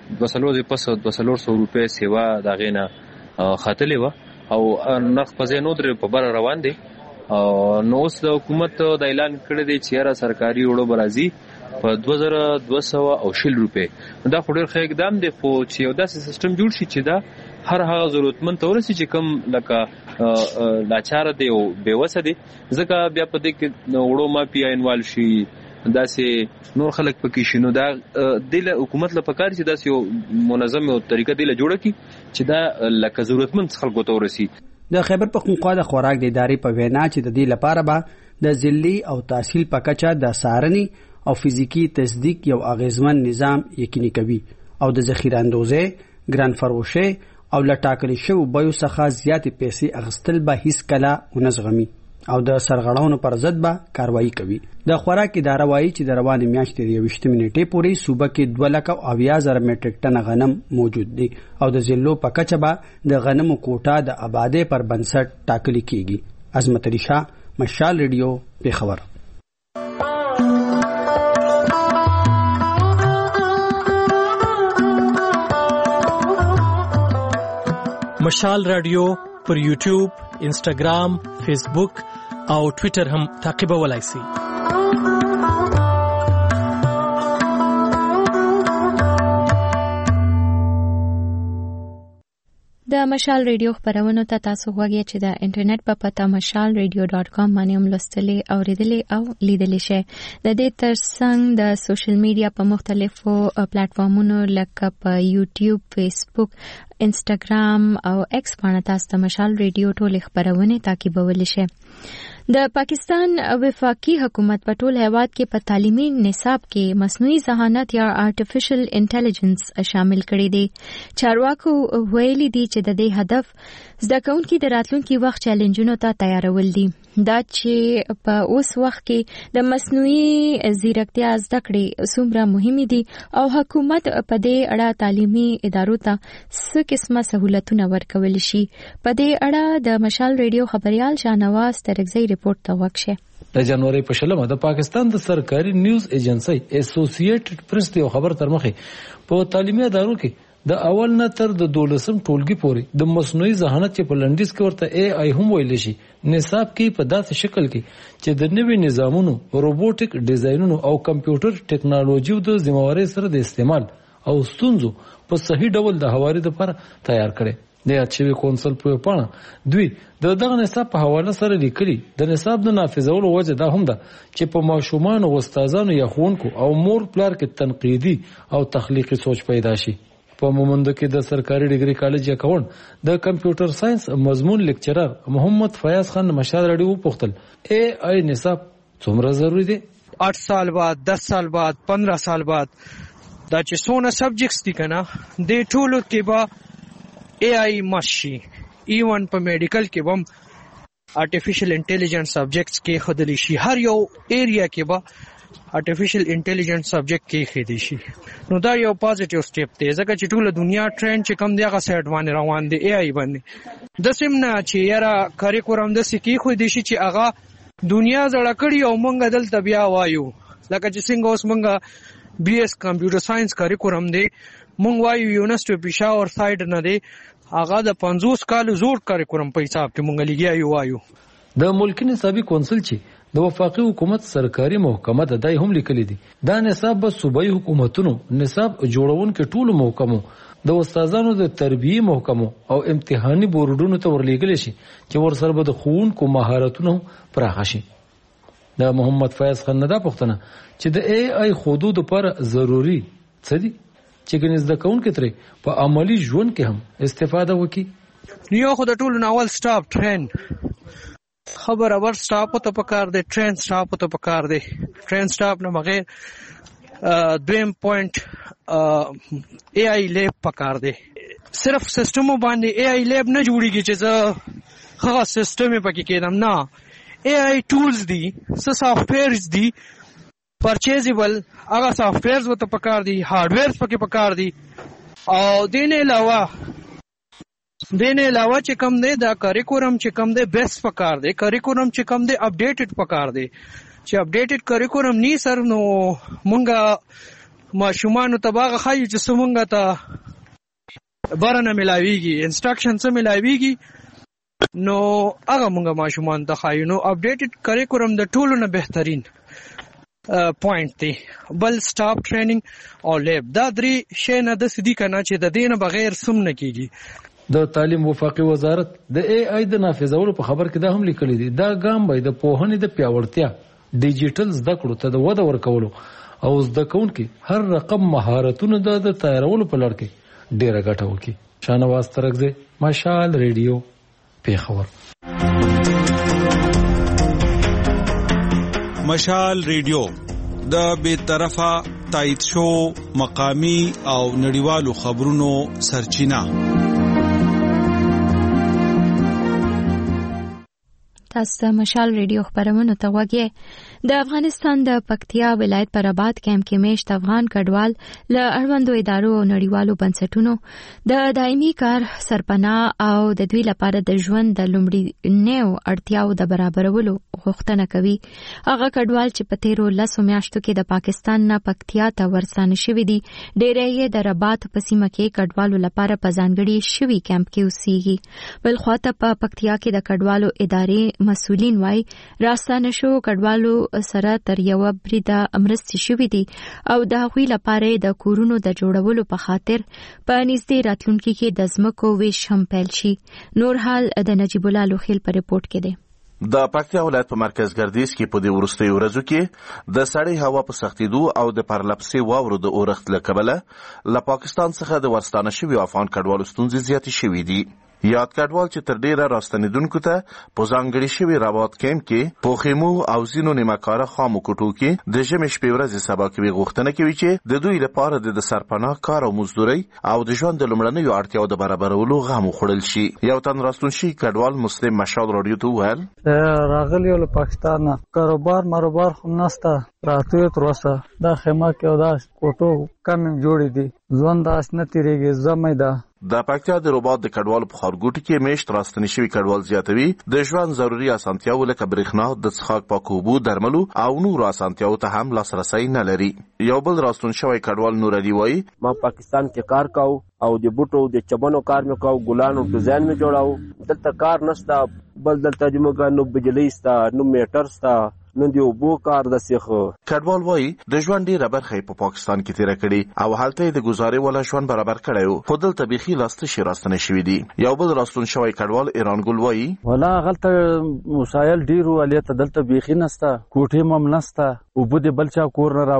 200 روپے سیوا دا غینا خاتلې و او نرخ په ځای نو در په بر روان دي. نو اوس د حکومت د اعلان کړی دی چې را سرکاري وړو برازي په 2200 روپے. دا خوري ښه اقدام دی خو چې یو داسې سیستم جوړ شي چې دا هر هغه ضرورتمند تورسي چې کم لکه لاچار دی او بیوسه دی ځکه بیا په دې کې وړو مافي انوال شي داسې نور خلک پکې شنو. دا د حکومت لپاره چې داسې یو منظم او طریقه دی له جوړه کی چې دا لکه ضرورتمند خلکو ته ورسي. د خیبر پختونخوا د خوراک د ادارې په وینا چې د دې لپاره به د ضلعي او تحصیل په کچه د سارنې او فزیکی تصدیق یو اغیزمن نظام یقیني کوي او د ذخیره اندوزه ګران فروشه او لټاکل شو بيو څخه زیاتې پیسې اغستل به هیڅ کله ونزغمي او د سرغړاونو پر ضد به کاروایی کوي. د خوراک اداره وایي چې د روانې میاشتې 28 نیټې پورې صوبه کې 2,80,000 میټریک ټن غنم موجود دي او د ضلعو په کچه به د غنمو کوټه د آبادې پر بنسټ ټاکل کیږي. عظمت علي شاه، مشال ریډیو، پیښور. مشال رادیو پر یوټیوب، انسټاګرام، فیسبوک او ټوئیټر هم تعقیبولای شئ. د مشال ریډیو خبرونو ته تاسو غواړئ چې د انټرنیټ په پته mashalradio.com باندې هم لوستلی او ریډلی او لیدلی شئ. د دې ترڅنګ د سوشل میډیا په مختلفو پلیټفارمونو لکه په یوټیوب، فیسبوک، انسټاګرام او ایکس باندې تاسو د مشال ریډیو ټول خبرونه تعقیبولی شئ. د پاکستان وفاقي حکومت په ټول هیواد کې په تعلیمي نصاب کې مصنوعي ذهانت یا آرټیفیشل انټيليجنس شامل کړي دي. چارواکو ویلي دي چې د دې هدف زده کوونکي د راتلونکي وخت چیلنجونو ته تیارول دي. دا چې په اوس وخت کې د مصنوعي ځیرکتیا زده کړې څومره مهمه دي او حکومت په دې اړه تعلیمي ادارو ته څه قسمه سہولتونه ورکول شي. په دې اړه د مشال ریډیو خبريال شاهنواز ترغزی رپورت ته وکړه. د جنوري په شلمه د پاکستان د سرکاري نیوز ایجنسی اسوسییټډ پریس یو خبر تر مخه په تعلیمي ادارو کې د اول نه تر د 12م ټولګي پورې د مصنوعي ذهانت چې په لنډیز کې ورته AI هم ویل شي نصاب کې په داسې شکل کې چې د نوي نظامونو، روبوټیک ډیزاینونو او کمپیوټر ټیکنالوژي د ذمہواري سره د استعمال او ستونزو په صحیح ډول د حوالې لپاره تیار کړي. د اچوي کونسل په پاڼه دوی دغه نصاب په حواله سره لیکلي د نصاب د نافذولو وجه دا هم ده چې په ماشومان او استادانو یا ښوونکو او مور پلار کې تنقیدي او تخلیقي سوچ پیدا شي. په مومند کې د سرکاري ډیګري کالج اکاونټ د کمپیوټر ساينس مضمون لیکچرر محمد فیاض خان مشال رډیو پوښتل AI نصاب څومره ضروری دی؟ 8 سال بعد، 10 سال بعد، 15 سال بعد دا چې څونه سبجیکټس دي کنه د ټولو کې به AI ماشي. ایون په میډیکل کې هم آرټیفیشل انټيليجنس سبجیکټس کې خدلی شي. هر یو ایریا کې به آرټیفیشل انټيليجنس سبجیکټ کې خېدي شي. نو دا یو پازیټیو سټیپ دی ځکه چې ټول دنیا ټرند چې کم دی هغه سایډ باندې روان دی AI باندې. د سیمنا چې یاره کریکولم د سکی خو دي شي چې هغه دنیا زړه کړی او مونږ دلته بیا وایو لکه چې څنګه اوس مونږ BS کمپیوټر ساينس کریکولم دی مونږ وایو یونیورسيټي پېښور سایډ نه دی هغه د 50 کال زوړ کریکولم په حساب کې مونږ لګیا وایو. د ملکی نصابي کونسل چې د وفاقي حکومت سرکاري محکمه د دای هم لیکلي دي دا نصاب به صوبایي حکومتونو نصاب جوړونکو ټولو محکمو د استادانو د تربیه محکمو او امتحاني بورډونو ته ورلېږل شي چې ورسره به د ښوونکو مهارتونو پراخه شي. د محمد فیض خان نه دا پوښتنه چې د AI حدود لپاره ضروری څه دي چې ګنې زده کوونکي ترې په عملی ژوند کې هم استفاده وکړي. یو خو د ټولو ناول سټاپ ټرین خبر اور سټاپ ته پکار دی ټرین سټاپ ته پکار دی ټرین سټاپ نه بغیر دویم پوینټ AI لیب پکار دی. صرف سیستم باندې AI لیب نه جوړیږي چې زه هغه سیستم پکې کېدم نه AI ټولز دي څه سافټویرز دي پرچیزیبل هغه سافټویرز وته پکار دي هارډویرز پکې پکار دي او دینه علاوه چې کم دی دا کریکولم چې کم دی بیس پکار دی کریکولم چې کم دی اپډیټډ پکار دی چې اپډیټډ کریکولم نی سر نو مونږه ماشومان ته باغ خایو چې سمونږه ته بارنه ملاویږي انسټرکشن سم ملاویږي نو هغه مونږه ماشومان ته خایو نو اپډیټډ کریکولم د ټولو نه بهترین پوینټ دی. بل سټاپ ټریننګ او لیب دا درې شی نه د سدي کنه چې د دینه بغیر سم نه کیږي. د تعلیم وفاقي وزارت د AI د نافذولو په خبر کې دا هم لیکلي دي دا ګام به د پوهنې د پیاوړتیا ډیجیټل زده کړو ته د وده ورکولو او زده کوونکي هر رقم مهارتونو د تیارولو په لړ کې ډیره ګټه وکړي. شاهنواز ترکزی مشال ریډیو پیښور. مشال ریډیو د بے طرفه تایید شو مقامی او نړیوالو خبرونو سرچینه. تاسو مشال ریډیو خبرونه ته وګورئ. د افغانستان د پکتیا ولایت پر آباد کیمپ کې میشت افغان کډوال له اړوندو ادارو او نړیوالو بنسټونو د دایمي کار سرپناه او د دوی لپاره د ژوند د لومړنیو اړتیاو د برابرولو غوښتنه کوي. هغه کډوال چې په تیرو 10 میاشتو کې د پاکستان نه پکتیا ته ورستانه شوي دي ډېری یې د رباط په سیمه کې کډوالو لپاره په ځانګړي شوي کیمپ کې اوسېږي. بل خواته په پکتیا کې د کډوالو ادارې مسؤلین وایي راستانه شو کډوالو سره تر یو بریده مرستې شوې دي او د هغوی لپاره د کورونو د جوړولو په خاطر په نږدې راتلونکي کې د ځمکو ویش هم پیل شي. نور حال د نجیب الله لوخیل په رپورټ کې دی. د پکتیا ولایت په مرکز ګردیز کې په دې وروستیو ورځو کې د سړې هوا په سختېدو او د پرلپسې واورو د اورښت له کبله له پاکستان څخه د ورستانه شویو افغان کډوالو ستونزې زیاتې شوې دي. یاد کډوال چې تر ډیره راستنیدونکو ته په ځانګړي شوي رباط کیمپ کې په خیمو او ځینو نیمهکاره خامو کوټو کې د ژمي شپې ورځې سبا کوي غوښتنه کوي چې د دوی لپاره د سرپناه کار او مزدورۍ او د ژوند د لومړنیو اړتیاو د برابرولو غم وخوړل شي. یو تن راستون شي کډوال مسلم مشال رادیو ته وویل راغلی له پاکستان نه کاروبار خو نسته راتوی تر اوسه دا خیمه کې او دا کوټو کم جوړې دي ژوند داس نه تیریږي زمې ده. د پکتیا د رباط د کډوالو په ښارګوټي کې میشت راستنې شوي کډوال زیاتوي د ژوند ضروري اسانتیاو لکه برېښنا د څښاک پاکو اوبو درملو او نورو اسانتیاو ته هم لاسرسی نه لري. یو بل راستون شوی کډوال نور علي وایي ما پاکستان کې کار کاو او د بوټو د چبنو کار مې کاو ګلانو ډیزاین مې جوړاو دلته کار نشته بل دلته د موږ نو بجلی ستا نو میټر ستا نن دی وبو کار د سیخو. کډوال وایي د ژوند ډیره برخه په پاکستان کې تیر کړي او هلته د گزارې ولا ژوند برابر کړي خو دلته بيخي لاسته شي راستنه شوی دي. یو بل راستون شوی کډوال ایران ګل وایي ولا غلطه مسایل ډیرو الیته دلته بيخي نسته کوټې مم نسته وبو د بلچا کور نه راوړو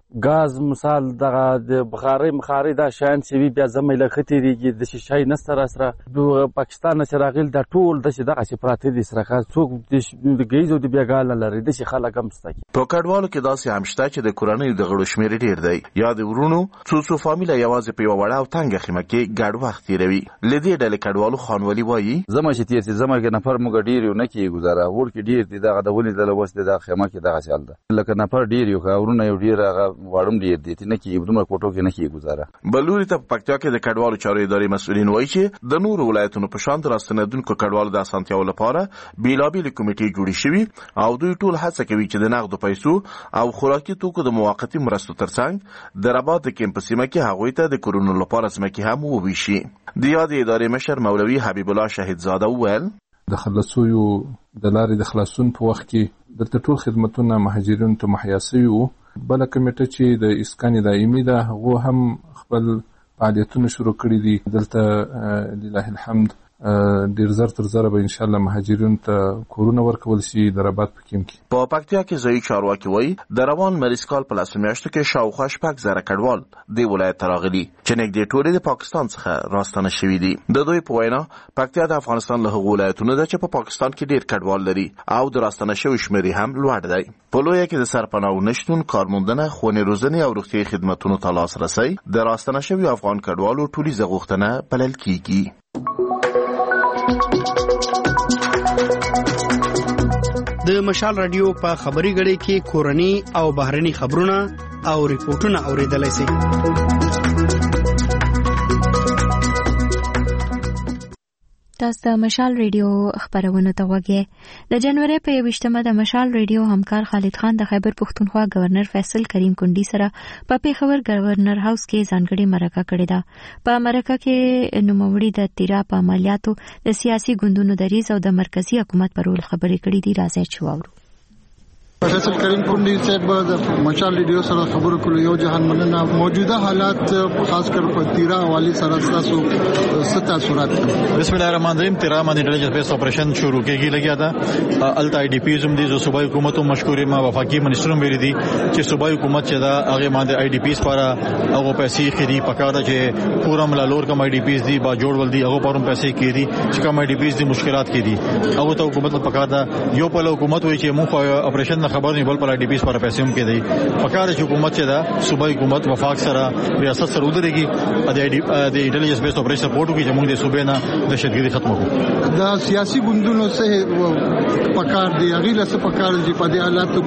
غاز مثال دغه د بخاري دا شان چې بیا زمې لختی دیږي د شي نسته را سره د پاکستان نه راغل د ټول د دغه چې پراته دي سره څوک د غیزو د بیاګال لري د شي خلک هم ستګي په کډوالو کې داسې هم شته چې د کورنۍ د غړو شمیر ډیر دی یا د ورونو څو فامیله یوازې په وړه او تنګ خیمه کې ګډ وخت تیروي لدی ډلې کډوالو خانولي وایي زما چې تیر چې زما کې نفر موږ ډیر یو نه کی گزاره ور کې ډیر دي دغه د ولې د لوس د خیمه کې دغه چل ده لکه نفر ډیر یو ورونه یو ډیر هغه وړم ډیر دي نه کی دومره کوټو کې نه کی گزاره بلوري ته پکتیا کې د کډوالو چارې ادارې مسؤلین وایي چې د نورو ولایتونو په شان راستنیدونکو کډوالو د اسانتیاو لپاره بیلابېل کمیټې جوړې شوي او دوی ټول هڅه کوي چې د نقدو پیسو او خوراکي توکو د موقتی مرستو ترڅنګ د رباط د کیمپ سیمه کې هغوی ته د کورونو لپاره ځمکې هم وویشي د یادې ادارې مشر مولوي حبیب الله شهیدزاده وویل د خلاصویو د لارې د خلاصون په وخت کې د ټول خدماتونه مهاجرینو ته مهیا شوي وو بل کمیټه چې د اسکان دایمي ده هغه هم خپل فعالیتونه شروع کړي دي دلته لله الحمد ډیر زر تر زر به ان شاء الله مهاجرینو ته کورونه ورکول شي د رباط په کیم کې په پکتیا کې ځای چارواکي وایي د روان مریض کال په لاسو میاشتو کې شاوخوا شپږ زره کډوال د ولایت راغلي چې نږدې ټول د پاکستان څخه راستنه شوي دي د دوی په وینا پکتیا د افغانستان له هغو ولایتونو ده چې په پاکستان کې ډیر کډوال لري او د راستنه شوي شمیر هم لوړ دی په لویه کې د سرپناه نشتون کارموندنه خونې روزنې او روغتیايي خدماتونو ته لاسرسی د راستنه شوي افغان کډوالو ټولیزه غوښتنه بلل کیږي د مشال رادیو په خبري غړي کې کورني او بهرني خبرونه او ریپورتونه اوریدلای شئ تاسو د مشال ریډیو خبرونه ته وګورئ د جنوري په 28مه د مشال ریډیو همکار خالد خان د خیبر پښتونخوا گورنر فیصل کریم کندی سره په پیښور گورنر هاوس کې ځانګړي مرکه کړې ده په مرکه کې نوموړي د تیرا په عملیاتو د سیاسي ګوندونو دریز او د مرکزی حکومت پر رول خبرې کړې دي راځي چې واورو فیصل کریم کندی صاحب د مشال ریډیو سره خبرو کولو یو جهان مننه موجوده حالات خاص کر په تیرا حواله سره تاسو ستا صورت بسم الله الرحمن الرحیم تیرا باندې انټيليجنس بیس اپریشن شروع کېږي لګیا دا الټا آی ډی پی زم دي جو صوبایي حکومت مشکورې ما وفاقي منسټر ویلي دي چې صوبایي حکومت چې دا هغه باندې آی ډی پیز لپاره هغه پیسې خري پکاره چې پورا ملالور کوم آی ډی پیز دي با جوړول دي هغه پروم پیسې کړي چې کوم آی ډی پیز دي مشکلات کړي هغه ته حکومت پکاره دا یو په حکومت وایي چې موږ اپریشن خبر نه بل پر آی ډی پیز پر پیسې هم کړي پکاره چې حکومت چې دا صوبایي حکومت وفاق سره ریاست سره ودرېږي د انټيليجنس بیس اپریشن سپورټ کوي چې موږ د صوبې نه دهشتګردي ختمه کړو دا سیاسي ګوندونو سه پکار دی غیله سه پکار دی په دې حالاتو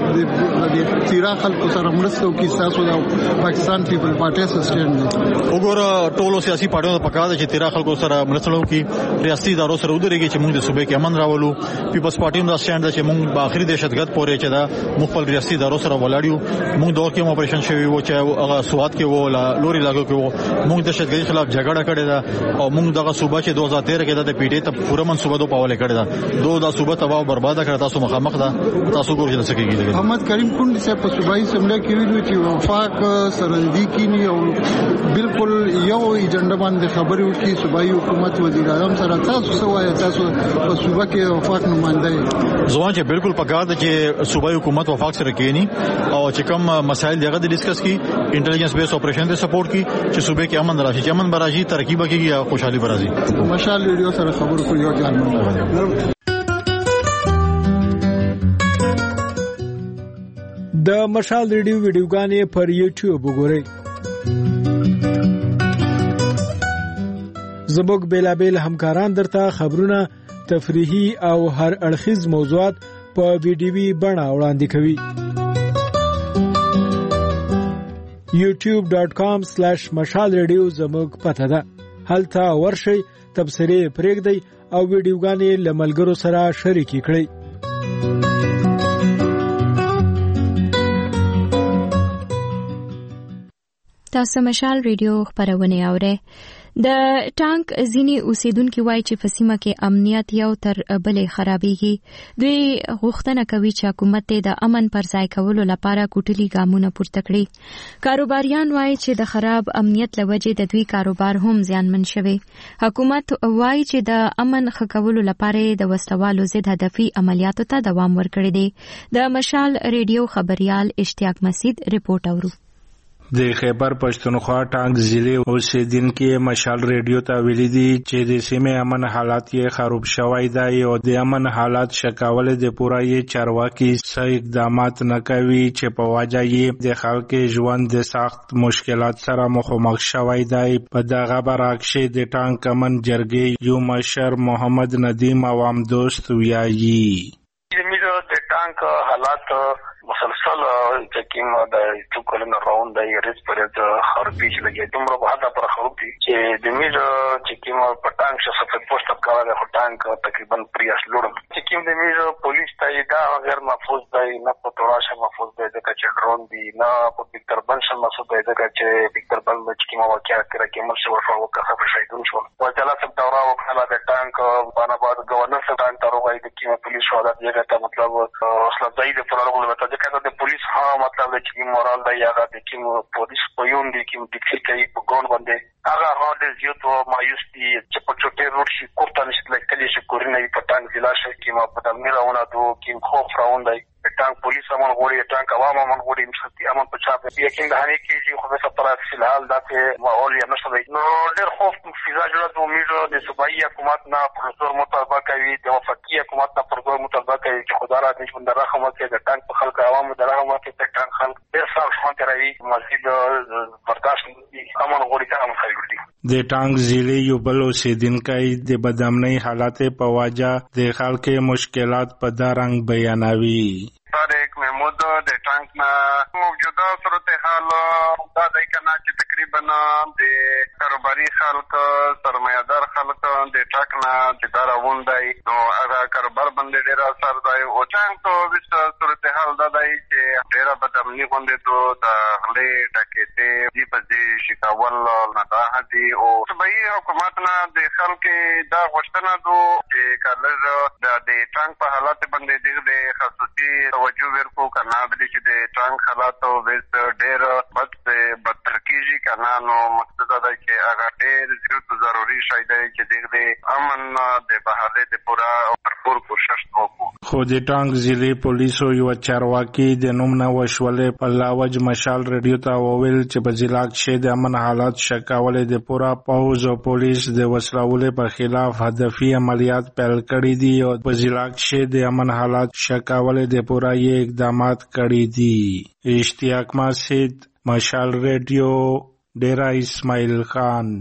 کې د تیرا خلکو سره مرسته کوي تاسو د پاکستان پیپل پارټي سسټینډ دی وګوره ټولو سیاسي پارټیو په کار چې تیرا خلکو سره مرسته کوي ریاستي ادارو سره ودرېږي چې موږ د صوبې کې امن راولو پیپلز پارټي دا سټینډ چې موږ په اخري دهشتګرد پورې چې دا مخفل ریاستي ادارو سره ولاړیو موږ دور کې اپریشن شوی و چې هغه سواد کې و لوري لاګو کې و موږ دهشتګردي خلاف جګړه کړې ده او موږ دغه صوبه چې 2013 کې د پی ډی ته پوره منصوبه دوه پاوله کړې ده دا صوبه تباہ برباد کړه تاسو مخامخ ده تاسو ګورئ چې څه کېږي محمد کریم کندی صاحب په صوبایي سمله کې ویلو چې وفاق سرندي کینی او بالکل یو ایجنډا باندې خبرې وکړي صوبایي حکومت وزیر اعظم سره تاسو سوای تاسو په صوبه کې وفاق نمائنده ځوان چې بالکل پکار ده چې صوبایي حکومت وفاق سره کېنی او چې کوم مسایل دغه ډیسکس کی انټيليجنس بیس اپریشن ته سپورټ کی چې صوبې کې امن راشي چې امن براشي ترقی وکړي او خوشحالي براشي مشال ریډیو سره خبرو کوي یو ځان د مشال ریډیو ویډیوګانې پر یوټیوب وګورئ زموږ بیلابل همکاران درته خبرونه تفریحي او هر اړخیز موضوعات په ویډیوي بڼه وړاندې کوي youtube.com/mashalradio زموږ پته ده هلته ورشئ تبصرې پرېږدئ او ویډیوګانې له ملګرو سره شریکې کړئ تاسو مشال ریډیو خبرونه اورئ. د ټانک ځینی اوسیدونکو وایي چې په سیمه کې امنیت یو تر بلې خرابېږي. دوی غوښتنه کوي چې حکومت د امن پر ځای کولو لپاره کوټلي ګامونه پورته کړي. کاروباریان وایي چې د خراب امنیت لوجې د دوی کاروبار هم زیانمن شوی. حکومت وایي چې د امن ښه کولو لپاره د وسلوالو ضد هدفي عملیاتو ته دوام ورکړی دی. د مشال ریډیو خبريال اشتیاق مسعود رپورټ اورو. د خیبر پښتونخوا ټانک ضلع اوسیدونکو مشال ریډیو ته ویلي دي چې د سیمې امن حالات یې خراب شوی دی او د امن حالات شکاول د پوره چارواکي صحیح اقدامات نه کوي چې په وجه یې د خلکو ژوند د سخت مشکلات سره مخامخ شوی دی. په دغه برعکس د ټانک امن جرګې یو مشر محمد ندیم عوام دوست ویایي د ټانک حالات مسلسل چکیم د ټوکلن راوند د ریس پر د خرابې چې لګي دومره په حدا پر خراب دي چې د میز چکیم په ټانک شفه پوسټ اپ کاوه د ټانک تقریبا پریاس لوړ چکیم د میز پولیس ته دا غیر محفوظ دی نه په توراشه محفوظ دی د کچ ډرون دی نه په پکتر بنشن محفوظ دی د کچ پکتر بن چکیم واقعیا کړه کې مرشد ورفا وکړه په شایدون شو وځلا سب دورا وکړه د ټانک باندې بعد گورنر سره ټانک تاروغای د کیمه پولیس حالت یې ته مطلب اصله ځای د پرورغله ته کله د پولیس مطلب چې مورال دی هغه د کوم پولیس پيون دي کوم د کلی په ګون باندې هغه هغه زیات او مایوس دي چې په چوټي روډ شي کوټه نشي لکه چې کورنۍ په ټانک ضلع شي کوم په دمیراونه دوه کوم خوف راوند دی ټانک پولیس امن غوړي ټانک عوام امن غوړي مشتي امن په چاپ یقین د هغه کې چې خو په طرف فلحال دغه ماحول یې نشته دی نو ډېر خوف فضا جوړه د امید د صوبایي حکومت نه پروسور مطالبه کوي د وفاقي حکومت نه پروسور مطالبه کوي چې خدای را دې ژوند رحمت کې د ټانک په خلک عوام د رحمت کې ټانک خلک ډېر صاف شون کوي مزید برداشت امن غوړي ته امن خیر دي. د ټانک ضلع یو بل اوسیدونکی د بدامنۍ حالات په وجه د خلکو مشکلات په دارنګ بیانوي. طارق محمود د ټانک نه موجوده صورتحال دا دی کنه چې تقریبا د کاروباري خلک سرمایه‌دار خلک د ټانک نه چې دا روان دی نو هغه کاروبار باندې ډېر اثر دی او ټانک ته وست صورتحال دا دی چې ډېر بدامنۍ باندې ته د غلې ټکټې دی په دې شکاول نه دا هدي او صوبایي حکومت نه د خلکو دا غوښتنه دو چې کله د ټانک په حالت باندې د خصوصي توجه ورکو کنه بلی چې د ټانک حالات او وست ډېر بدتر کیږي کنه نو مقصد دا چې هغه ډېر ضروري شی دی چې د امن د بهاله د پورا بھرپور کوشش وکړو. خو د ټانک ضلع پولیسو یو چارواکي د نوم نه وشولې په لاوج مشال ریډیو ته وویل چې په ضلع کې د امن حالات شکاول د پورا پوز او پولیس د وسلوالو په خلاف هدفي عملیات پیل کړي دي او په ضلع کې د امن حالات شکاول د پورا یې اقدامات کړي دي. اشتیاق مسعود مشال ریډیو ډیرا اسماعیل خان.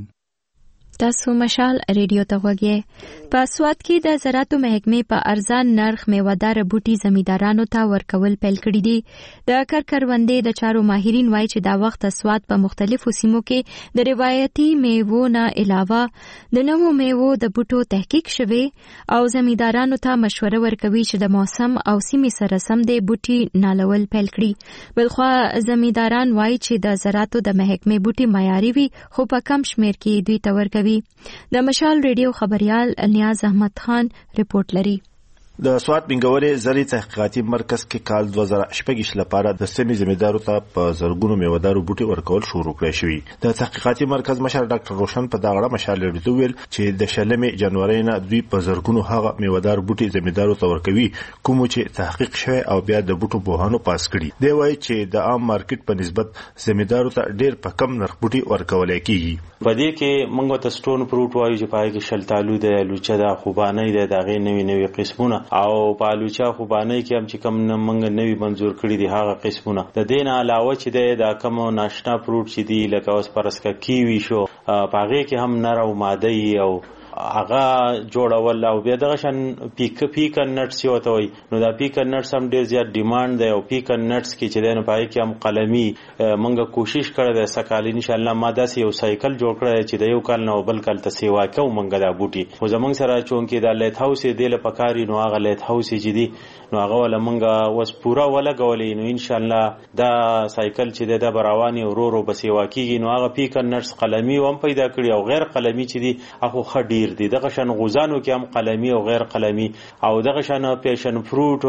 تاسو مشال ریډیو ته وګورئ. په سواد کې د زراعتو محکمې په ارزان نرخ میوهدار بوټي زمیندارانو ته ورکول پیل کړي دي. د کروندې د چارو ماهرین وایي چې دا وخت سواد په مختلفو سیمو کې د روایتي میوو نه علاوه د نوو میوو د بوټو تحقیق شوی او زمیندارانو ته مشوره ورکوي چې د موسم او سیمې سره سم د بوټي نالول پیل کړي. بلخوا زمینداران وایي چې د زراعتو د محکمې بوټي معیاري وي خو په کم شمیر کې دوی ته ورکوي. د مشال ریډیو خبريال نیاز احمد خان رپورټ لري. د سواد بنګوري زری تحقیقاتي مرکز کې کال 2018 لپاره د سیمې زمیندارو ته په زرګونو میوهدارو بوټي ورکول شروع کړی شوی. د تحقیقاتي مرکز مشر ډاکټر روشن په دغه مشال لري ویل چې د شلمې جنوري نه دوی په زرګونو هغه میوهدار بوټي زمیندارو ته ورکوي کوم چې تحقیق شوی او بیا د بوټو بوهانو پاس کړي. دی وایي چې د عام مارکیټ په نسبت زمیندارو ته ډیر په کم نرخ بوټي ورکول کیږي. په دې کې موږ ته سټون فروټ وایو چې پای کې شلتالو د لوچه د خوبانه د دغه نوي قسمونه او په لوچه خوبانه کې هم چې کم موږ نوي منزور کړی دي هغه قسمونه. د دین علاوه چې د کوم ناشنا فروټ چې دی لکه اوس پرسکه کیوي شو پاغه کې هم نر او ماده او هغه جوړول او بیا دغه شان پیکن نټس یو ته وي نو دا پیکن نټس هم ډیر زیات ډیماند دی او پیکن نټس کې چې دنه پای کې هم قلمي منګه کوشش کړی د سکالي ان شاء الله ما داسې یو سایکل جوړ کړی چې د یو کال نو بل کال ته سیوا کوم منګه دا بوټي خو زمونږ سره چون کې د لیت هاوس دی له پکاري نو هغه لیت هاوس چې دی نو هغه ولا منګه وس پورا ولا غولې نو ان شاء الله دا سایکل چې د براوانی ورورو بسیوا کیږي نو هغه پیکن نټس قلمي هم پیدا کړی او غیر قلمي چې دی هغه خډیر دی دغه شان غوزانو کې هم قلمي او غیر قلمي او دغه شان پیشن فروټ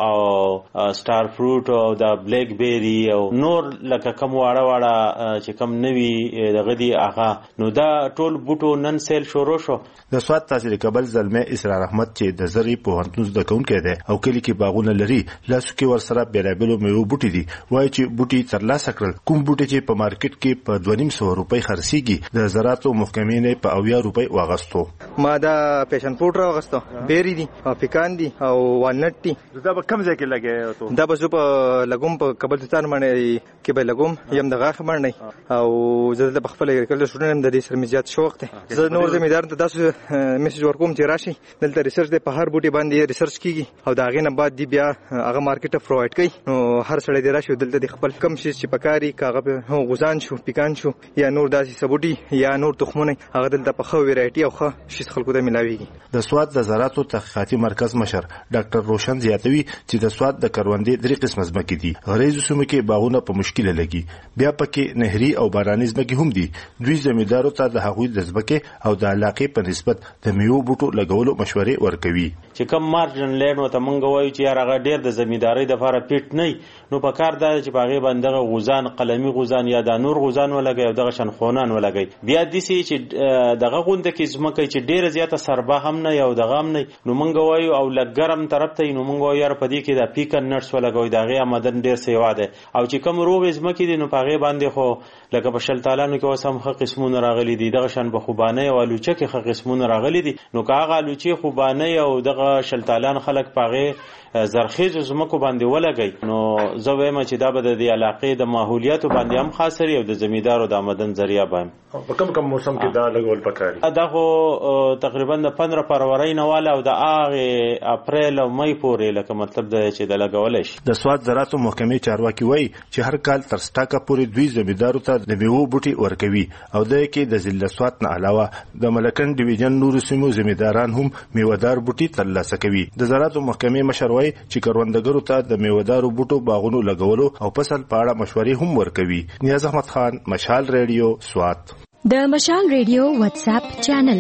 او سٹار فروټ او دا بلیک بیری او نور لکه کوم واړه چې کوم نوی دغه دی هغه نو دا ټول بوټو نن سیل شروع شو د سواد تحصیل کابل زلمه اسرار احمد چې د زری په هنتوز د کون کې ده او کلی کې باغونه لري لاسو کې ور سره بیلابلو میوه بوټي دي وای چې بوټي ترلاسه کړل کوم بوټي چې په مارکیټ کې په 2.5 روپۍ خرڅيږي د زراعتو محکمې نه په 80 روپۍ واغستو ما دا پیشن فروټ راغستو بیری دي او پیکان دي او والنټ دي دا به کم ځای کې لګي دا به په لګوم په کابلستان باندې کې به لګوم یم دغه باندې او زه د خپل کله شوډن د دې سره مزيات شوق ته زه نور زمیدار ته تاسو میسج ورکوم چې راشي دلته ریسرچ د په هر بوټي باندې ریسرچ کیږي او دا غینه بعد دی بیا هغه مارکیټ پرووایډ کوي نو هر سړی دی راشي دلته د خپل کم شي چې پکاري کاغه غوزان شو پیکان شو یا نور داسې سبوټي یا نور تخمونه هغه دلته په خو ویرایټي او خو شي خلکو ته ملاويږي د سواد د زراعتو تحقیقاتي مرکز مشر ډاکټر روشن زیاتوي چې د سواد د کروندې درې قسم ځمکې دي غریزو سیمو کې باغونه په مشکل لګي بیا پکې نهري او باراني ځمکې هم دي دوی زمیندارو ته د هغوی د ځمکې او د علاقې په نسبت د میوه بوټو لګولو مشورې ورکوي چې کوم مارجن لینډ وته مونږ وایو چې یار هغه ډیر د زمینداری د لپاره پیټ نه نو په کار دا چې باغې باندې غوزان قلمي غوزان یا د نور غوزان ولګي او دغه شن خونان ولګي بیا د سي چې دغه غونډه کې ځمکه چې ډیره زیاته سربا هم نه یو دغه هم نه نو مونږ وایو او لګرم طرف ته نو مونږ وایو یار په دې کې د پیکن نټس ولګوي دغه آمدن ډیر سیوا ده او چې کوم روغ ځمکې دي نو پاغه باندې خو لکه په شلتالانو کې وسم خه قسمونه راغلي دي دغه شان په خوبانه او الوچه کې خه قسمونه راغلي دي نو کاغه الوچه خوبانه او دغه شلتالان خلک پاغه زرخیز زمکو باندې ولګي نو زه وایم چې دا به د علاقې د ماحولیاتو باندې هم خاصري او د زمیدارو د آمدن ذریعہ بایم په کوم موسم کې دا لګول پکاري دا خو تقریبا د 15 فروری نه والا او د اغه اپریل او مې پورې لکه مطلب دا چې د لګول شي د سواد زراعتو محکمې چارواکي وایي چې هر کال تر سټاکه پورې دوی زمیدارو ته د میوه بوټي ورکوي او د کې د ضلع سوات نه علاوه د ملکن ډیویژن نور سیمو زمیداران هم میوهدار بوټي ترلاسه کوي د زراعتو محکمې مشر چې کروندګرو ته د میوهدارو بوټو باغونو لګولو او فصل په اړه مشورې هم ورکوي نیاز احمد خان مشال ریډیو سوات د مشال ریډیو واتس اپ چینل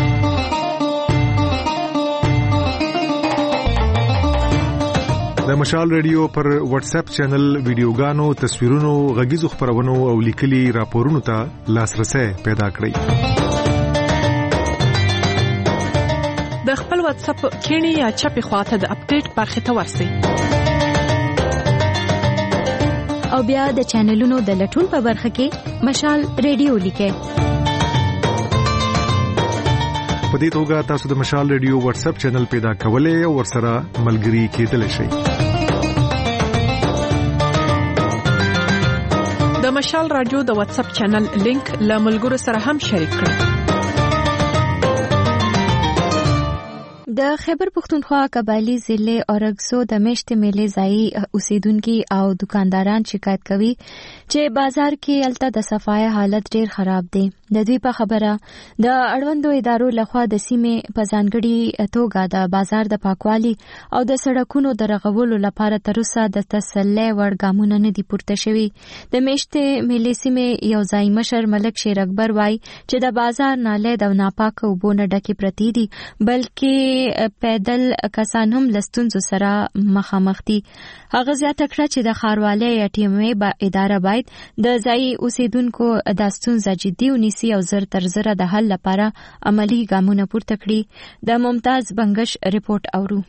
د مشال ریډیو پر واتس اپ چینل ویډیوګانو تصویرونو غږیزو خبرونو او لیکلي راپورونو ته لاسرسي پیدا کړئ د خپل واتس اپ کینی یا چپی خواته د اپډیټ برخه ته ورسئ او بیا د چینلونو د لټون په برخه کې مشال ریډیو لیکئ په دې توګه تاسو د مشال ریډیو واتس اپ چینل پیدا کولای او ورسره ملګري کېدلی شئ د مشال رادیو د واتس اپ چینل لینک له ملګرو سره هم شریک کړئ د خیبر پختونخوا قبایلی ضلع اورګزو د میشت میلې ځای اوسیدونکو او دکانداران شکایت کوي چې بازار کې الته د صفای حالت ډیر خراب دی د دوی په خبره د اړوندو ادارو لخوا د سیمې په ځانګړي توګه د بازار د پاکوالي او د سړکونو د رغولو لپاره تر اوسه د تسلی وړ ګامونه نه دي پورته شوي د میشت میلې سیمې یو ځای مشر ملک شیر اکبر وایي چې د بازار ناله د ناپاکه اوبو نه ډکې پرتې دي بلکې پیدل کسان هم لستونزو سره مخامخ دي هغه زیاته کړه چې د ښاروالۍ یا ټیمې با اداره باید د ځای اوسیدونکو د ستونزو جدي ونیسي او زر تر زره د حل لپاره عملی ګامونه پورته کړي د ممتاز بنگش ریپورت اورو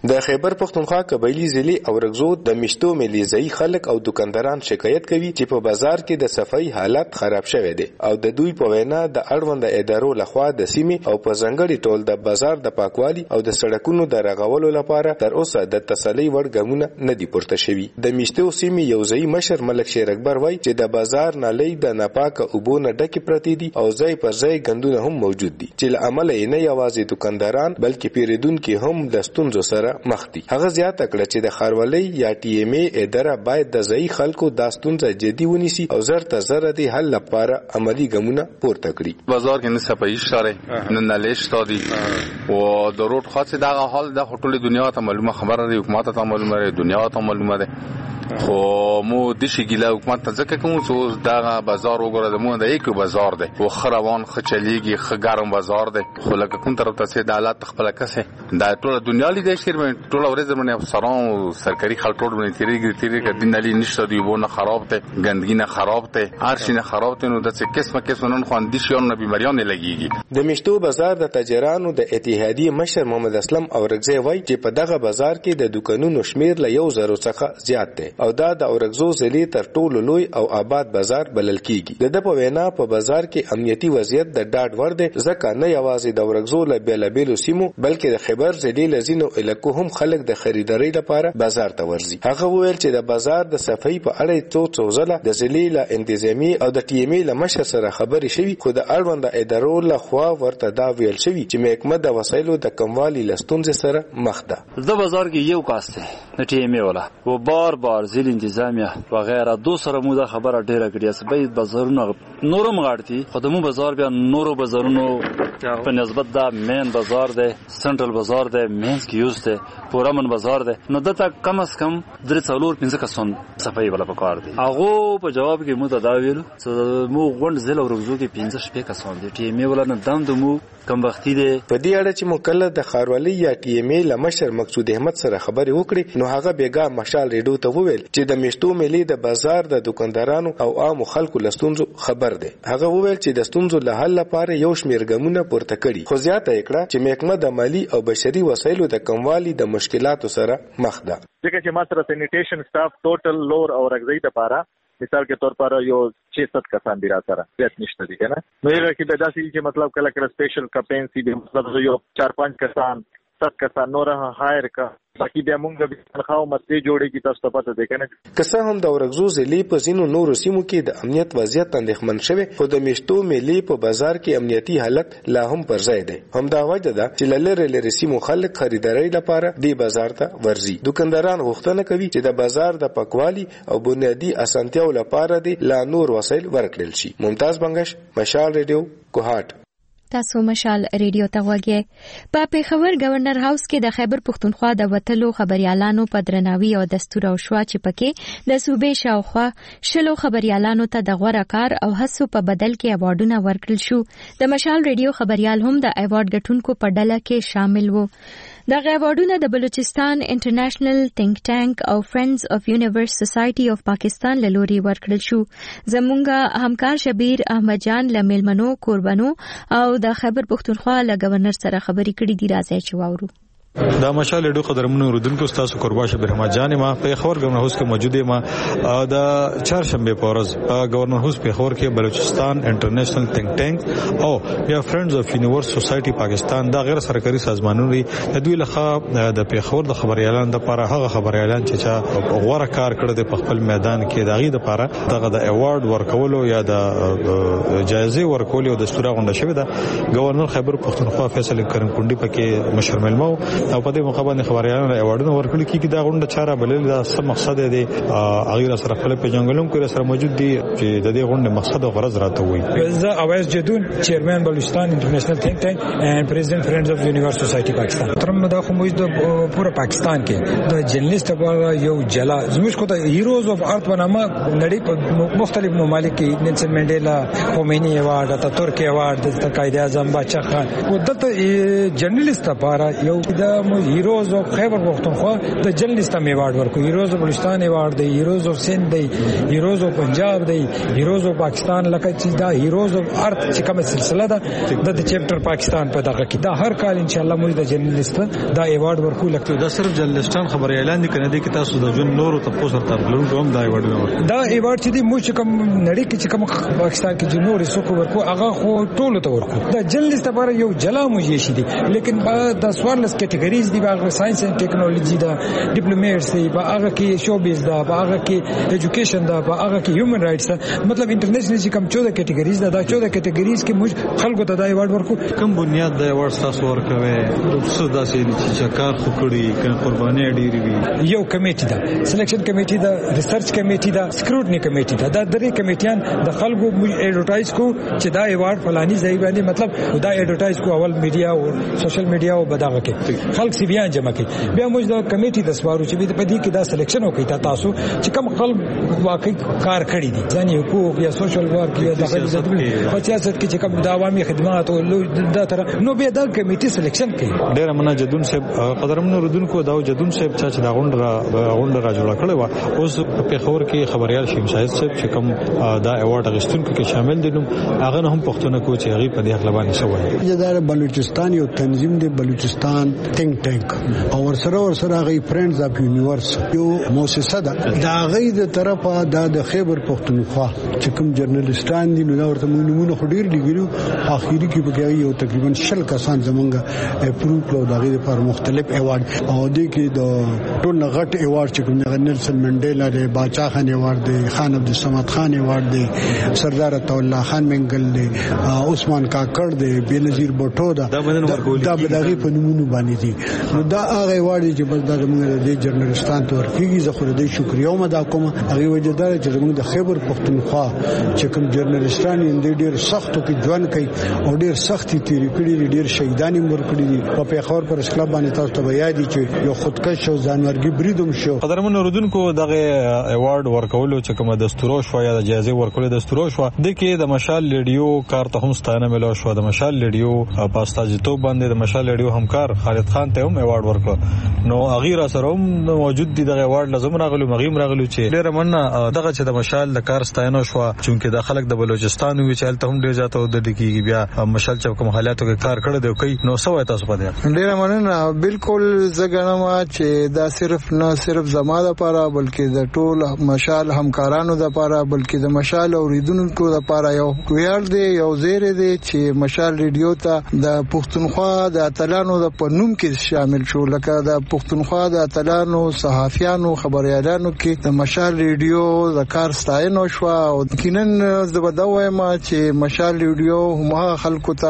د خیبر پختونخوا قبایلی ضلع اورګزو د مشتو ملیزي خلک او دکانداران شکایت کوي چې په بازار کې د صفائی حالت خراب شوی دی او د دوی په وینا د اړوند ادارو لخوا د سیمې او په ځنګړي ټول د بازار د پاکوالي او د سړکونو د رغولو لپاره تر اوسه د تسلی وړ ګامونه نه دي پورته شوي. د مشتو سیمې یو ځای مشر ملک شیر اکبر وایي چې د بازار نالۍ د ناپاکه اوبو نه ډکې پرتې دي او ځای پر ځای ګندونه هم موجود دي چې له امله یې نه یوازې دکانداران بلکې پیرودونکي هم د ستونزو سره مخ دي. هغه زیاته کړه چې د ښاروالۍ یا ټي ایم ای اداره باید د ځایي خلکو دا ستونزه جدي ونیسي او زر ته زر د حل لپاره عملی ګامونه پورته کړي. بازار کې نه صفایي شته نه نالۍ شته دي او د روډ خاصه دا حال د ټولې دنیا ته معلومه خبره دی، حکومت ته معلومه دی، دنیا ته معلومه ده. خو مو د شي ګیله حکومت ته ځکه کوم چې دا بازار وګوره د مو د یک بازار دی او خروان خچلیږي خګارم بازار دی خو لکه کوم طرف ته د حالات خپل کسه دا ټول دنیا لیدې شیر مې ټول ورځ مې افسران سرکاري خلک ټول مې تیری کې دین علي نشته دی وونه خراب ته ګندګي نه خراب ته هر شي نه خراب ته نو د څه قسمه نن خو اندیشون نه بیماریان نه لګيږي. د مشتو بازار د تاجرانو د اتحادیه مشر محمد اسلم اورګزی وایي چې په دغه بازار کې د دکانونو شمیر له 1000 څخه زیات دی او دا د اورګزو ضلع تر ټولو لوی او آباد بازار بلل کیږي. د په وینا په بازار کې امنیتي وضعیت د ډاډ وړ دی ځکه نه یوازې د اورګزو له بیلابیلو سیمو بلکې د خیبر ضلع له ځینو علاقو هم خلک د خریدارۍ لپاره بازار ته ورځي. هغه وویل چې د بازار د صفایي په اړه څو ځله د ضلع له انتظامی او د ټي ایم ای له مشر سره خبرې شوي خو د اړوند ادارو له خوا ورته دا ویل شوي چې محکمه د وسایلو د کموالي له ستونزې سره مخ ده. د بازار کې یو کاس دی د ټي ایم ای ولا و بار ضلع انتظامیه وغیرہ دو سره مو دا خبره ډیره کړې چې باید بازارونه نورم غاړتي خدمو بازار بیا نورو بازارونو په نسبت دا مین بازار دی سنټرل بازار دی مینس کې یوز دی پورامن بازار دی نو دته کم از کم درې څلور پنځه کسان صفایي ولا پکار دي. هغه په جواب کې مو دا ویلو چې مو غونډ ضلع ورغزو کې 15 شپې کسان دي ټي ایم ای ولا نه دم دمو کم وختي دي. په دې اړه چې مکلف د ښاروالۍ یا ټي ایم ای لمشر مقصود احمد سره خبرې وکړي نو هغه بیګا مشال ریډیو ته وویل چې د مشتو ملي د بازار د دکاندارانو او عام خلکو لستونزو خبر دی. هغه وویل چې د ستونزو له حل لپاره یو شمیر ګامونه پورته کړي خو زیاته کړه چې محکمه د مالی او بشري وسایلو د کموالي د مشکلاتو سره مخ ده. ځکه چې ما سره سینیټیشن سټاف ټوټل لور او رغزي لپاره مثال के तौर पर यो 600 कसान भी रहा सारा बेत निश्चित है ना मेरे की वजह से कि मतलब कल स्पेशल कैपेंसी भी मतलब यो 4-5 कसान 7 कसान नो रहा हायर का बाकी बیا مونږ به تنخواو مستي جوړي کی تاسو ته پته ده کنه. که هم د اورګزو ضلع په ځینو نورو سیمو کې د امنیت وضعیت اندېښمن شوی خو د مشتو ملي په بازار کې امنیتي حالت لا هم پر ځای دی. همدا وجه ده چې لری سیمو خلک خریداري لپاره د بازار ته ورځي. دکانداران غوښتنه کوي چې د بازار د پاکوالي او بنیادی اسانتیاو لپاره د لا نور وسایل ورکړل شي. ممتاز بنگش مشال ریډیو کوهات. تاسو مشال ریډیو ته وګورئ. په پیښور گورنر هاوس کې د خیبر پختونخوا د وتلو خبريالانو په درناوي او دستور او شوا چې پکې د صوبې شاوخوا شلو خبريالانو ته د غوړه کار او هڅو په بدل کې ایوارډونه ورکړل شو. د مشال ریډیو خبريال هم د ایوارډ ګټونکو په ډله کې شامل وو. دغه ایوارډونه د بلوچستان انټرنیشنل تھنک ټانک او فرندز اف یونیورس سوسایټي اف پاکستان له لوري ورکړل شو. زمونږ همکار شبیر احمد جان له میلمنو قربانو او د خیبر پختونخوا له گورنر سره خبرې کړې دي. راځي چې واورو. دا مشال ډو قدرمنو رودونکو تاسو قربان شبیر احمد جان ما په خبر گورنر هاوس کې موجود ما د چهارشنبه په ورځ گورنر هاوس په خبر کې بلوچستان انټرنیشنل تھنک ټانک او یا فرندز اف یونیورس سوسایټي پاکستان دا غیر سرکاري سازمانونه د دوی لخوا د په خبر د خبريالان د لپاره هغه خبريالان چې غوړه کار کړی د خپل میدان کې دغه د لپاره دغه د ایوارډ ورکولو یا د جایزه ورکولو د دستور غونډه شوې ده. گورنر خیبر پختونخوا فیصل کریم کونډي پکې مشر ملمو او په دې مقابله خبريالان ایوارډونه ورکړي کیږي. دا غونډه چاره بلل دا څه مقصد دی هغه سره خپل په جنگلوم کې سره موجود دي چې د دې غونډې مقصد او غرض راته وي. زه اویس جدون چیرمن بلوچستان انټرنیشنل تھنک ټانک اینڈ پریزیډنټ فرندز اف یونیورس سوسایټي پاکستان. ترمه دا خو موږ د پوره پاکستان کې د جرنالست په یو جلا زموږ کو د هیروز اف ارت ونامه نړۍ په مختلف ممالک کې نیلسن منډیلا کومینی ایوارډ ته ترکی ایوارډ د قائد اعظم بادشاہ خان او دته جرنالست لپاره یو د مو هیروز اف خیبر پختونخوا د جرنالست ام ایوارډ ورکو هیروز اف بلوچستان ایوارډ دی هیروز اف سند دی هیروز اف پنجاب دی هیروز اف پاکستان لکه چې دا هیروز اف ارت چې کومه سلسله ده د چپټر پاکستان په دغه کې دا هر کال ان شاء الله موږ د جرنالست دا ایوارډ ورکو لکه دا صرف جرنالستان خبر اعلان دي کنه دي کې تاسو د جون نورو تاسو سره ترلون کوم دا ایوارډ دا ایوارډ چې دی موږ کوم نړۍ کې چې کوم پاکستان کې جنور سکو ورکو هغه خو ټولو ته ورکو دا جرنالست لپاره یو جلا موجي شي دي لیکن دا سوارلس کټګریز دی هغه ساينس اند ټیکنالوژي دا ډیپلوماټس دی هغه کې شوبیز دا هغه کې ایجوکیشن دا هغه کې هیومن رائټس مطلب انټرنیشنل چې کوم 14 کټګریز دا 14 کټګریز کې موږ خلکو ته دا ایوارډ ورکو کوم بنیاد دا ایوارډ تاسو ورکوي څه داسې چې کار خو کړی کنه قرباني ډیری وی یو کمیټه دا سلیکشن کمیټه دا ریسرچ کمیټه دا سکروټنی کمیټه دا درې کمیټیان د خلکو ایډورټایز کو چې دا ایوارډ فلاني ځای باندې مطلب دا ایډورټایز کو اول میډیا او سوشل میډیا او بداغه کې خلک سی بیان جمع کوي بیا موږ د کمیټې د سوارو چې په دې کې دا سلیکشن وکړي تاسو چې کوم خلک واقعي کار کړی دي ځاني حقوق یا سوشل ورک یا د سیاست کې چې کوم د عوامي خدمات او دا تر نو بیا دا کمیټې سلیکشن کوي ډیر مننه جدون صاحب قدرمنو ردونکو دا جدون صاحب چې دا غونډه را جوړه کړې و اوس په خبر کې خبريال شیم شاهد صاحب چې کوم دا ایوارډ غشتونکو کې شامل دي نو هغه هم پښتون کو چې هغه په دې حق لبانې شوی جدار بلوچستان یو تنظیم دی بلوچستان تھنک ټانک او ورسره هغه فرندز اف یونیورس یو مؤسسه ده دا غي د طرفه د خیبر پښتونخوا چې کوم جرنالستان دي نو دا ورته نمونه خډیر لګیلو اخیری کې بګي یو تقریبا 10 کسان زمونږه اپروو کړو دا غي لپاره مختلف ایوارډ او دې کې د ټول غټ ایوارډ چې کوم نیلسن منډیلا دی باچا خان ایوارډ دی خان عبد الصمد خان ایوارډ دی سردار الله خان منګل دی عثمان کاکړ دی بنظیر بوټو دا بدغه په نمونه باندې دي نو دا هغه ایوارډ چې بس دا موږ د جرنالستان تور کیږي زه خو دې شکریا ومه دا کوم هغه وجدار چې موږ د خیبر پښتونخوا چې کوم جرنالستان یې ډېر سختو کې ژوند کوي او ډېر سختي تیری کړی ډېر شهیدان مر کړی دي په پیښور پر اسکلاب باندې تاسو ته یادی چې یو خودکش او ځانورګي بریدوم شو قدرمن اوردونکو دغه ایوارډ ورکولو چې کوم دستور شو یا د جایزه ورکولو دستور شو د کې د مشال ریډیو کار ته هم ستانه ملو شو د مشال ریډیو پاستاجیتوب باندې د مشال ریډیو همکار خالد خان ته هم ایوارډ ورکړ نو اغیر سره هم موجود دي دغه ایوارډ لازم راغلو مغیم راغلو چې ډیر مننه دغه چې د مشال د کار ستاینه شو چې د خلک د بلوچستان وی چې ته هم ډیر ځاته د دګي بیا مشال چې کوم حالاتو کې کار کړی دی کوي نو سوې تاسو په دې ډیر مننه بالکل زګنم چې دا صرف نه صرف زماده لپاره بلکې د ټول مشال همکارانو لپاره بلکې د مشال اوریدونکو لپاره یو ویاړ دی یو زیری دی چې مشال ریډیو ته د پښتونخوا د اتلانو د پنوم کې شامل شو لکه د پښتونخوا د اتلانو صحافیانو خبريالانو کې د مشال ریډیو د کار ستاینه شو او کینن د بدوي ما چې مشال ریډیو هم خلکو ته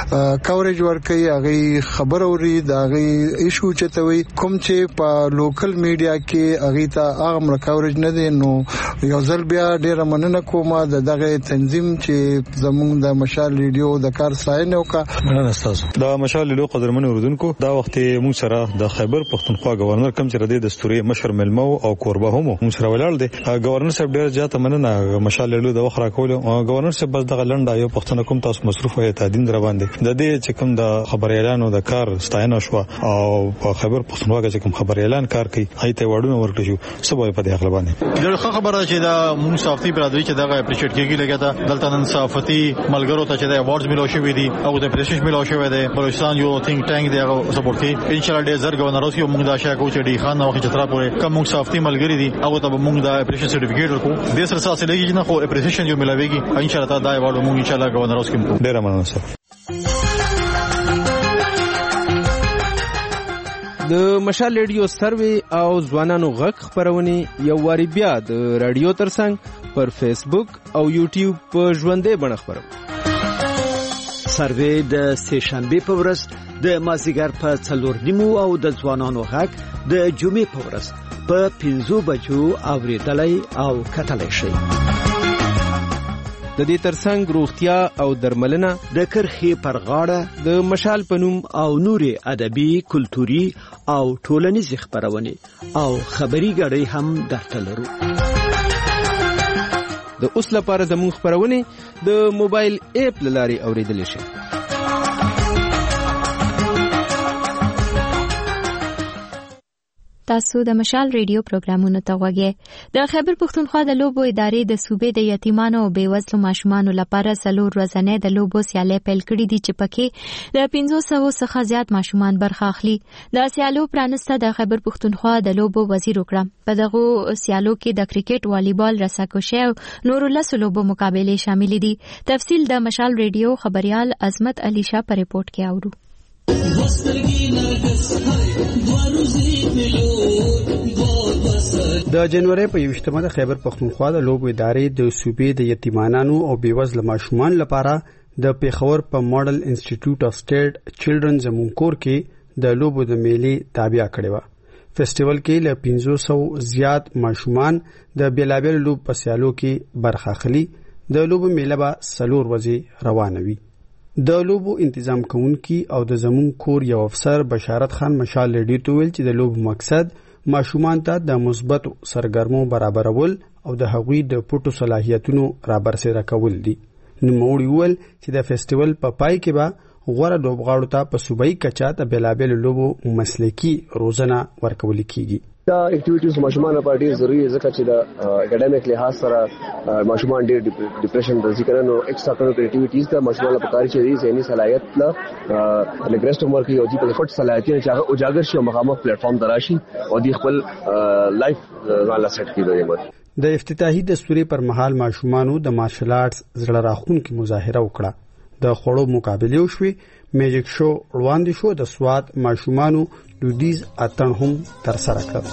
کورج ورکړي هغه خبر اوري دا هغه ایشو چتوي کوم چې په لوکل میډیا کې هغه ته هغه کورج نه دي نو یو ځل بیا ډیر مننه کوم دغه تنظیم چې زموږ د مشال ریډیو د کار ستاینه وکړه مننه تاسو د مشال ریډیو قدرمن اوردونکو دا وخت موږ سره د خیبر پښتونخوا گورنر کم چې ردی دستوري مشر ملمو او کوربه هم موږ سره ولاړ دي گورنر صاحب ډیر زیاته مننه مشال ریډیو د وخره کول گورنر صاحب بس دغه لنډه یو پښتون کوم تاسو مصروف وي تادین در باندې د دې چې کوم د خبر اعلانو د کار ستاینه شو او خیبر پښتونخوا کې کوم خبر اعلان کار کوي ایته وړونه ورکړي شو سبا په دې اخلا باندې ډېر خبره چې دا موږ صحافي برادری چې دغه اپریشیټ کیږي لګا دا دلته نن صحافتي ملګرو ته چې د ایوارډز ملو شوې دي او د اپریشیټ ملو شوې ده بلوچستان یو تھنک ټانک دی سپورټ کوي ان شاء الله ډېر زر گورنر اوس یو موږ دا شای کو چې ډی خان نو چې تر پورې کوم موږ صحافي ملګری دي او ته موږ دا اپریشیټ سرټیفیکیټ ورکو د سر سره لګي نه خو اپریشیشن جو ملاويږي ان شاء الله دا ایوارډ موږ ان شاء الله گورنر اوس کې ډېر مننه سر د مشال ریډیو سروي او ځوانانو غږ خبرونه یو واری بیا د رادیو ترڅنګ پر فیسبوک او یوټیوب په ژوندې بڼه خبرو سروي د سهشنبه په ورځ د مازیګر په 4:30 او د ځوانانو غږ د جمعې په ورځ په 5 بجو اوریدلای او کتلای شي د دې ترڅنګ روغتیا او درملنه د کرخي پر غاړه د مشال پنوم او نوري ادبي کلتوري او ټولنیز خبرونه او خبري غړي هم درته لرو د اوس لپاره زموږ خبرونه د موبایل اپ لاري اوریدل شي تاسو د مشال ریډیو پروګرامونو ته غوږی. د خیبر پښتونخوا د لوبو ادارې د صوبې د یتیمانو او بیوزلو ماشومانو لپاره 4 ورځنۍ د لوبو سیالۍ پیل کړي دي چې پکې د 500 څخه زیات ماشومان برخه اخلي. د سیالو پرانسته د خیبر پښتونخوا د لوبو وزیر وکړه. په دغه سیالو کې د کرکټ، والیبال، رساکشي او نورو لسو لوبو مقابلې شامل دي. تفصیل د مشال ریډیو خبريال عظمت علي شاه په ریپورت کې اورو. د جنوري په 21مه د خیبر پښتونخوا د لوبو ادارې د صوبې د یتیمانو او بیوزله ماشومان لپاره د پیښور په ماډل انسټیټیوټ اف سټیټ چلډرن زمونکور کې د لوبو د میلې تابع کړي و. فیسټیوال کې له 500 زیات ماشومان د بیلابل لوب په سیالو کې برخه اخلي. د لوبو میله به 4 ورځې روانه وي. د لوبو تنظیم کوونکی او د زمون کور یو افسر بشارت خان مشال ریډیو ته ویل چې د لوبو مقصد ماشومان ته د مثبت سرګرمو برابرول او د هغوی د پټو صلاحیتونو رابرسېره کول دي. نوموړي ویل چې د فیسټیوال په پای کې به غوړه لوبغاړو ته په صوبایي کچه د بیلابل لوبو مسلکي روزنه ورکول کیږي. دا اکټیویټیز ماشومان لپاره ډیر ضروری دي ځکه چې د اکیډمیک لحاظ سره ماشومان ډیر ډیپریشن راځي کنه. نو ایکسترا کریکولر اکټیویټیز د ماشومان لپاره کار چي ذهني صلاحیت لا لګرست عمر کې او د پټ صلاحیتونه چې هغه اجاگر شي او مخامخ پلیټ فارم دراشي او د خپل لایف ځان لا سیټ کړي. د افتتاحي دستوري پر مهال ماشومانو د مارشل آرټس زړه راخونکې مظاهره وکړه. د خوړو مقابله وشوي، میجیک شو وړاندې شو، د سواد ماشومانو دودیز اتن هم تر سره کړ.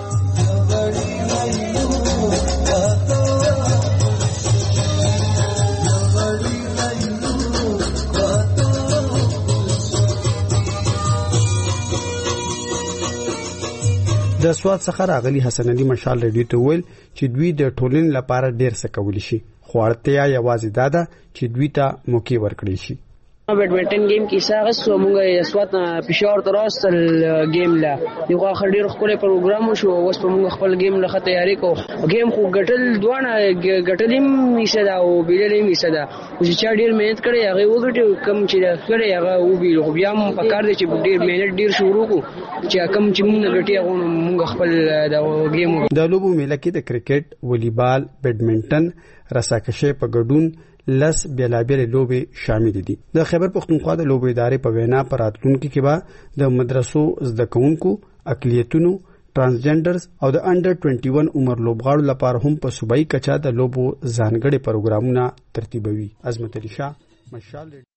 د سواد څخه راغلي حسن علي مشال ریډیو ته ویل چې دوی د ټولنې لپاره ډیر څه کولی شي، خو اړتیا یوازې دا ده چې دوی ته موقع ورکړي شي. بیډمنټن گیم کې ساغس موږ اسوات پېښور ته راستل گیم لا یو خډیر خپل پروګرام شو. اوس په موږ خپل گیم لخه تیاری کو. گیم خو ګټل دوانه ګټلیم میسدا او بیللیم میسدا چې چا ډیر مهنت کړي هغه وګټي کم چې کړي هغه او بیل خو بیا هم پکار دي چې ډیر مهنت ډیر شروع کو چې کم چې موږ ګټي هغه موږ خپل د گیم د لوبو میله کې د کرکټ، والیبال، بیډمنټن، رساکشي په ګډون لس بیلابل لوبې شامل دي. د خیبر پښتونخوا د لوبو ادارې په وینا پر راتلونکي کې به د مدرسو زده کوونکو، اقلیتونو، ترانسجنډرز او د انډر 21 عمر لوبغاړو لپاره هم په صوبایي کچه د لوبو ځانګړي پروګرامونه ترتیبوي. عظمت علي شاه، مشال.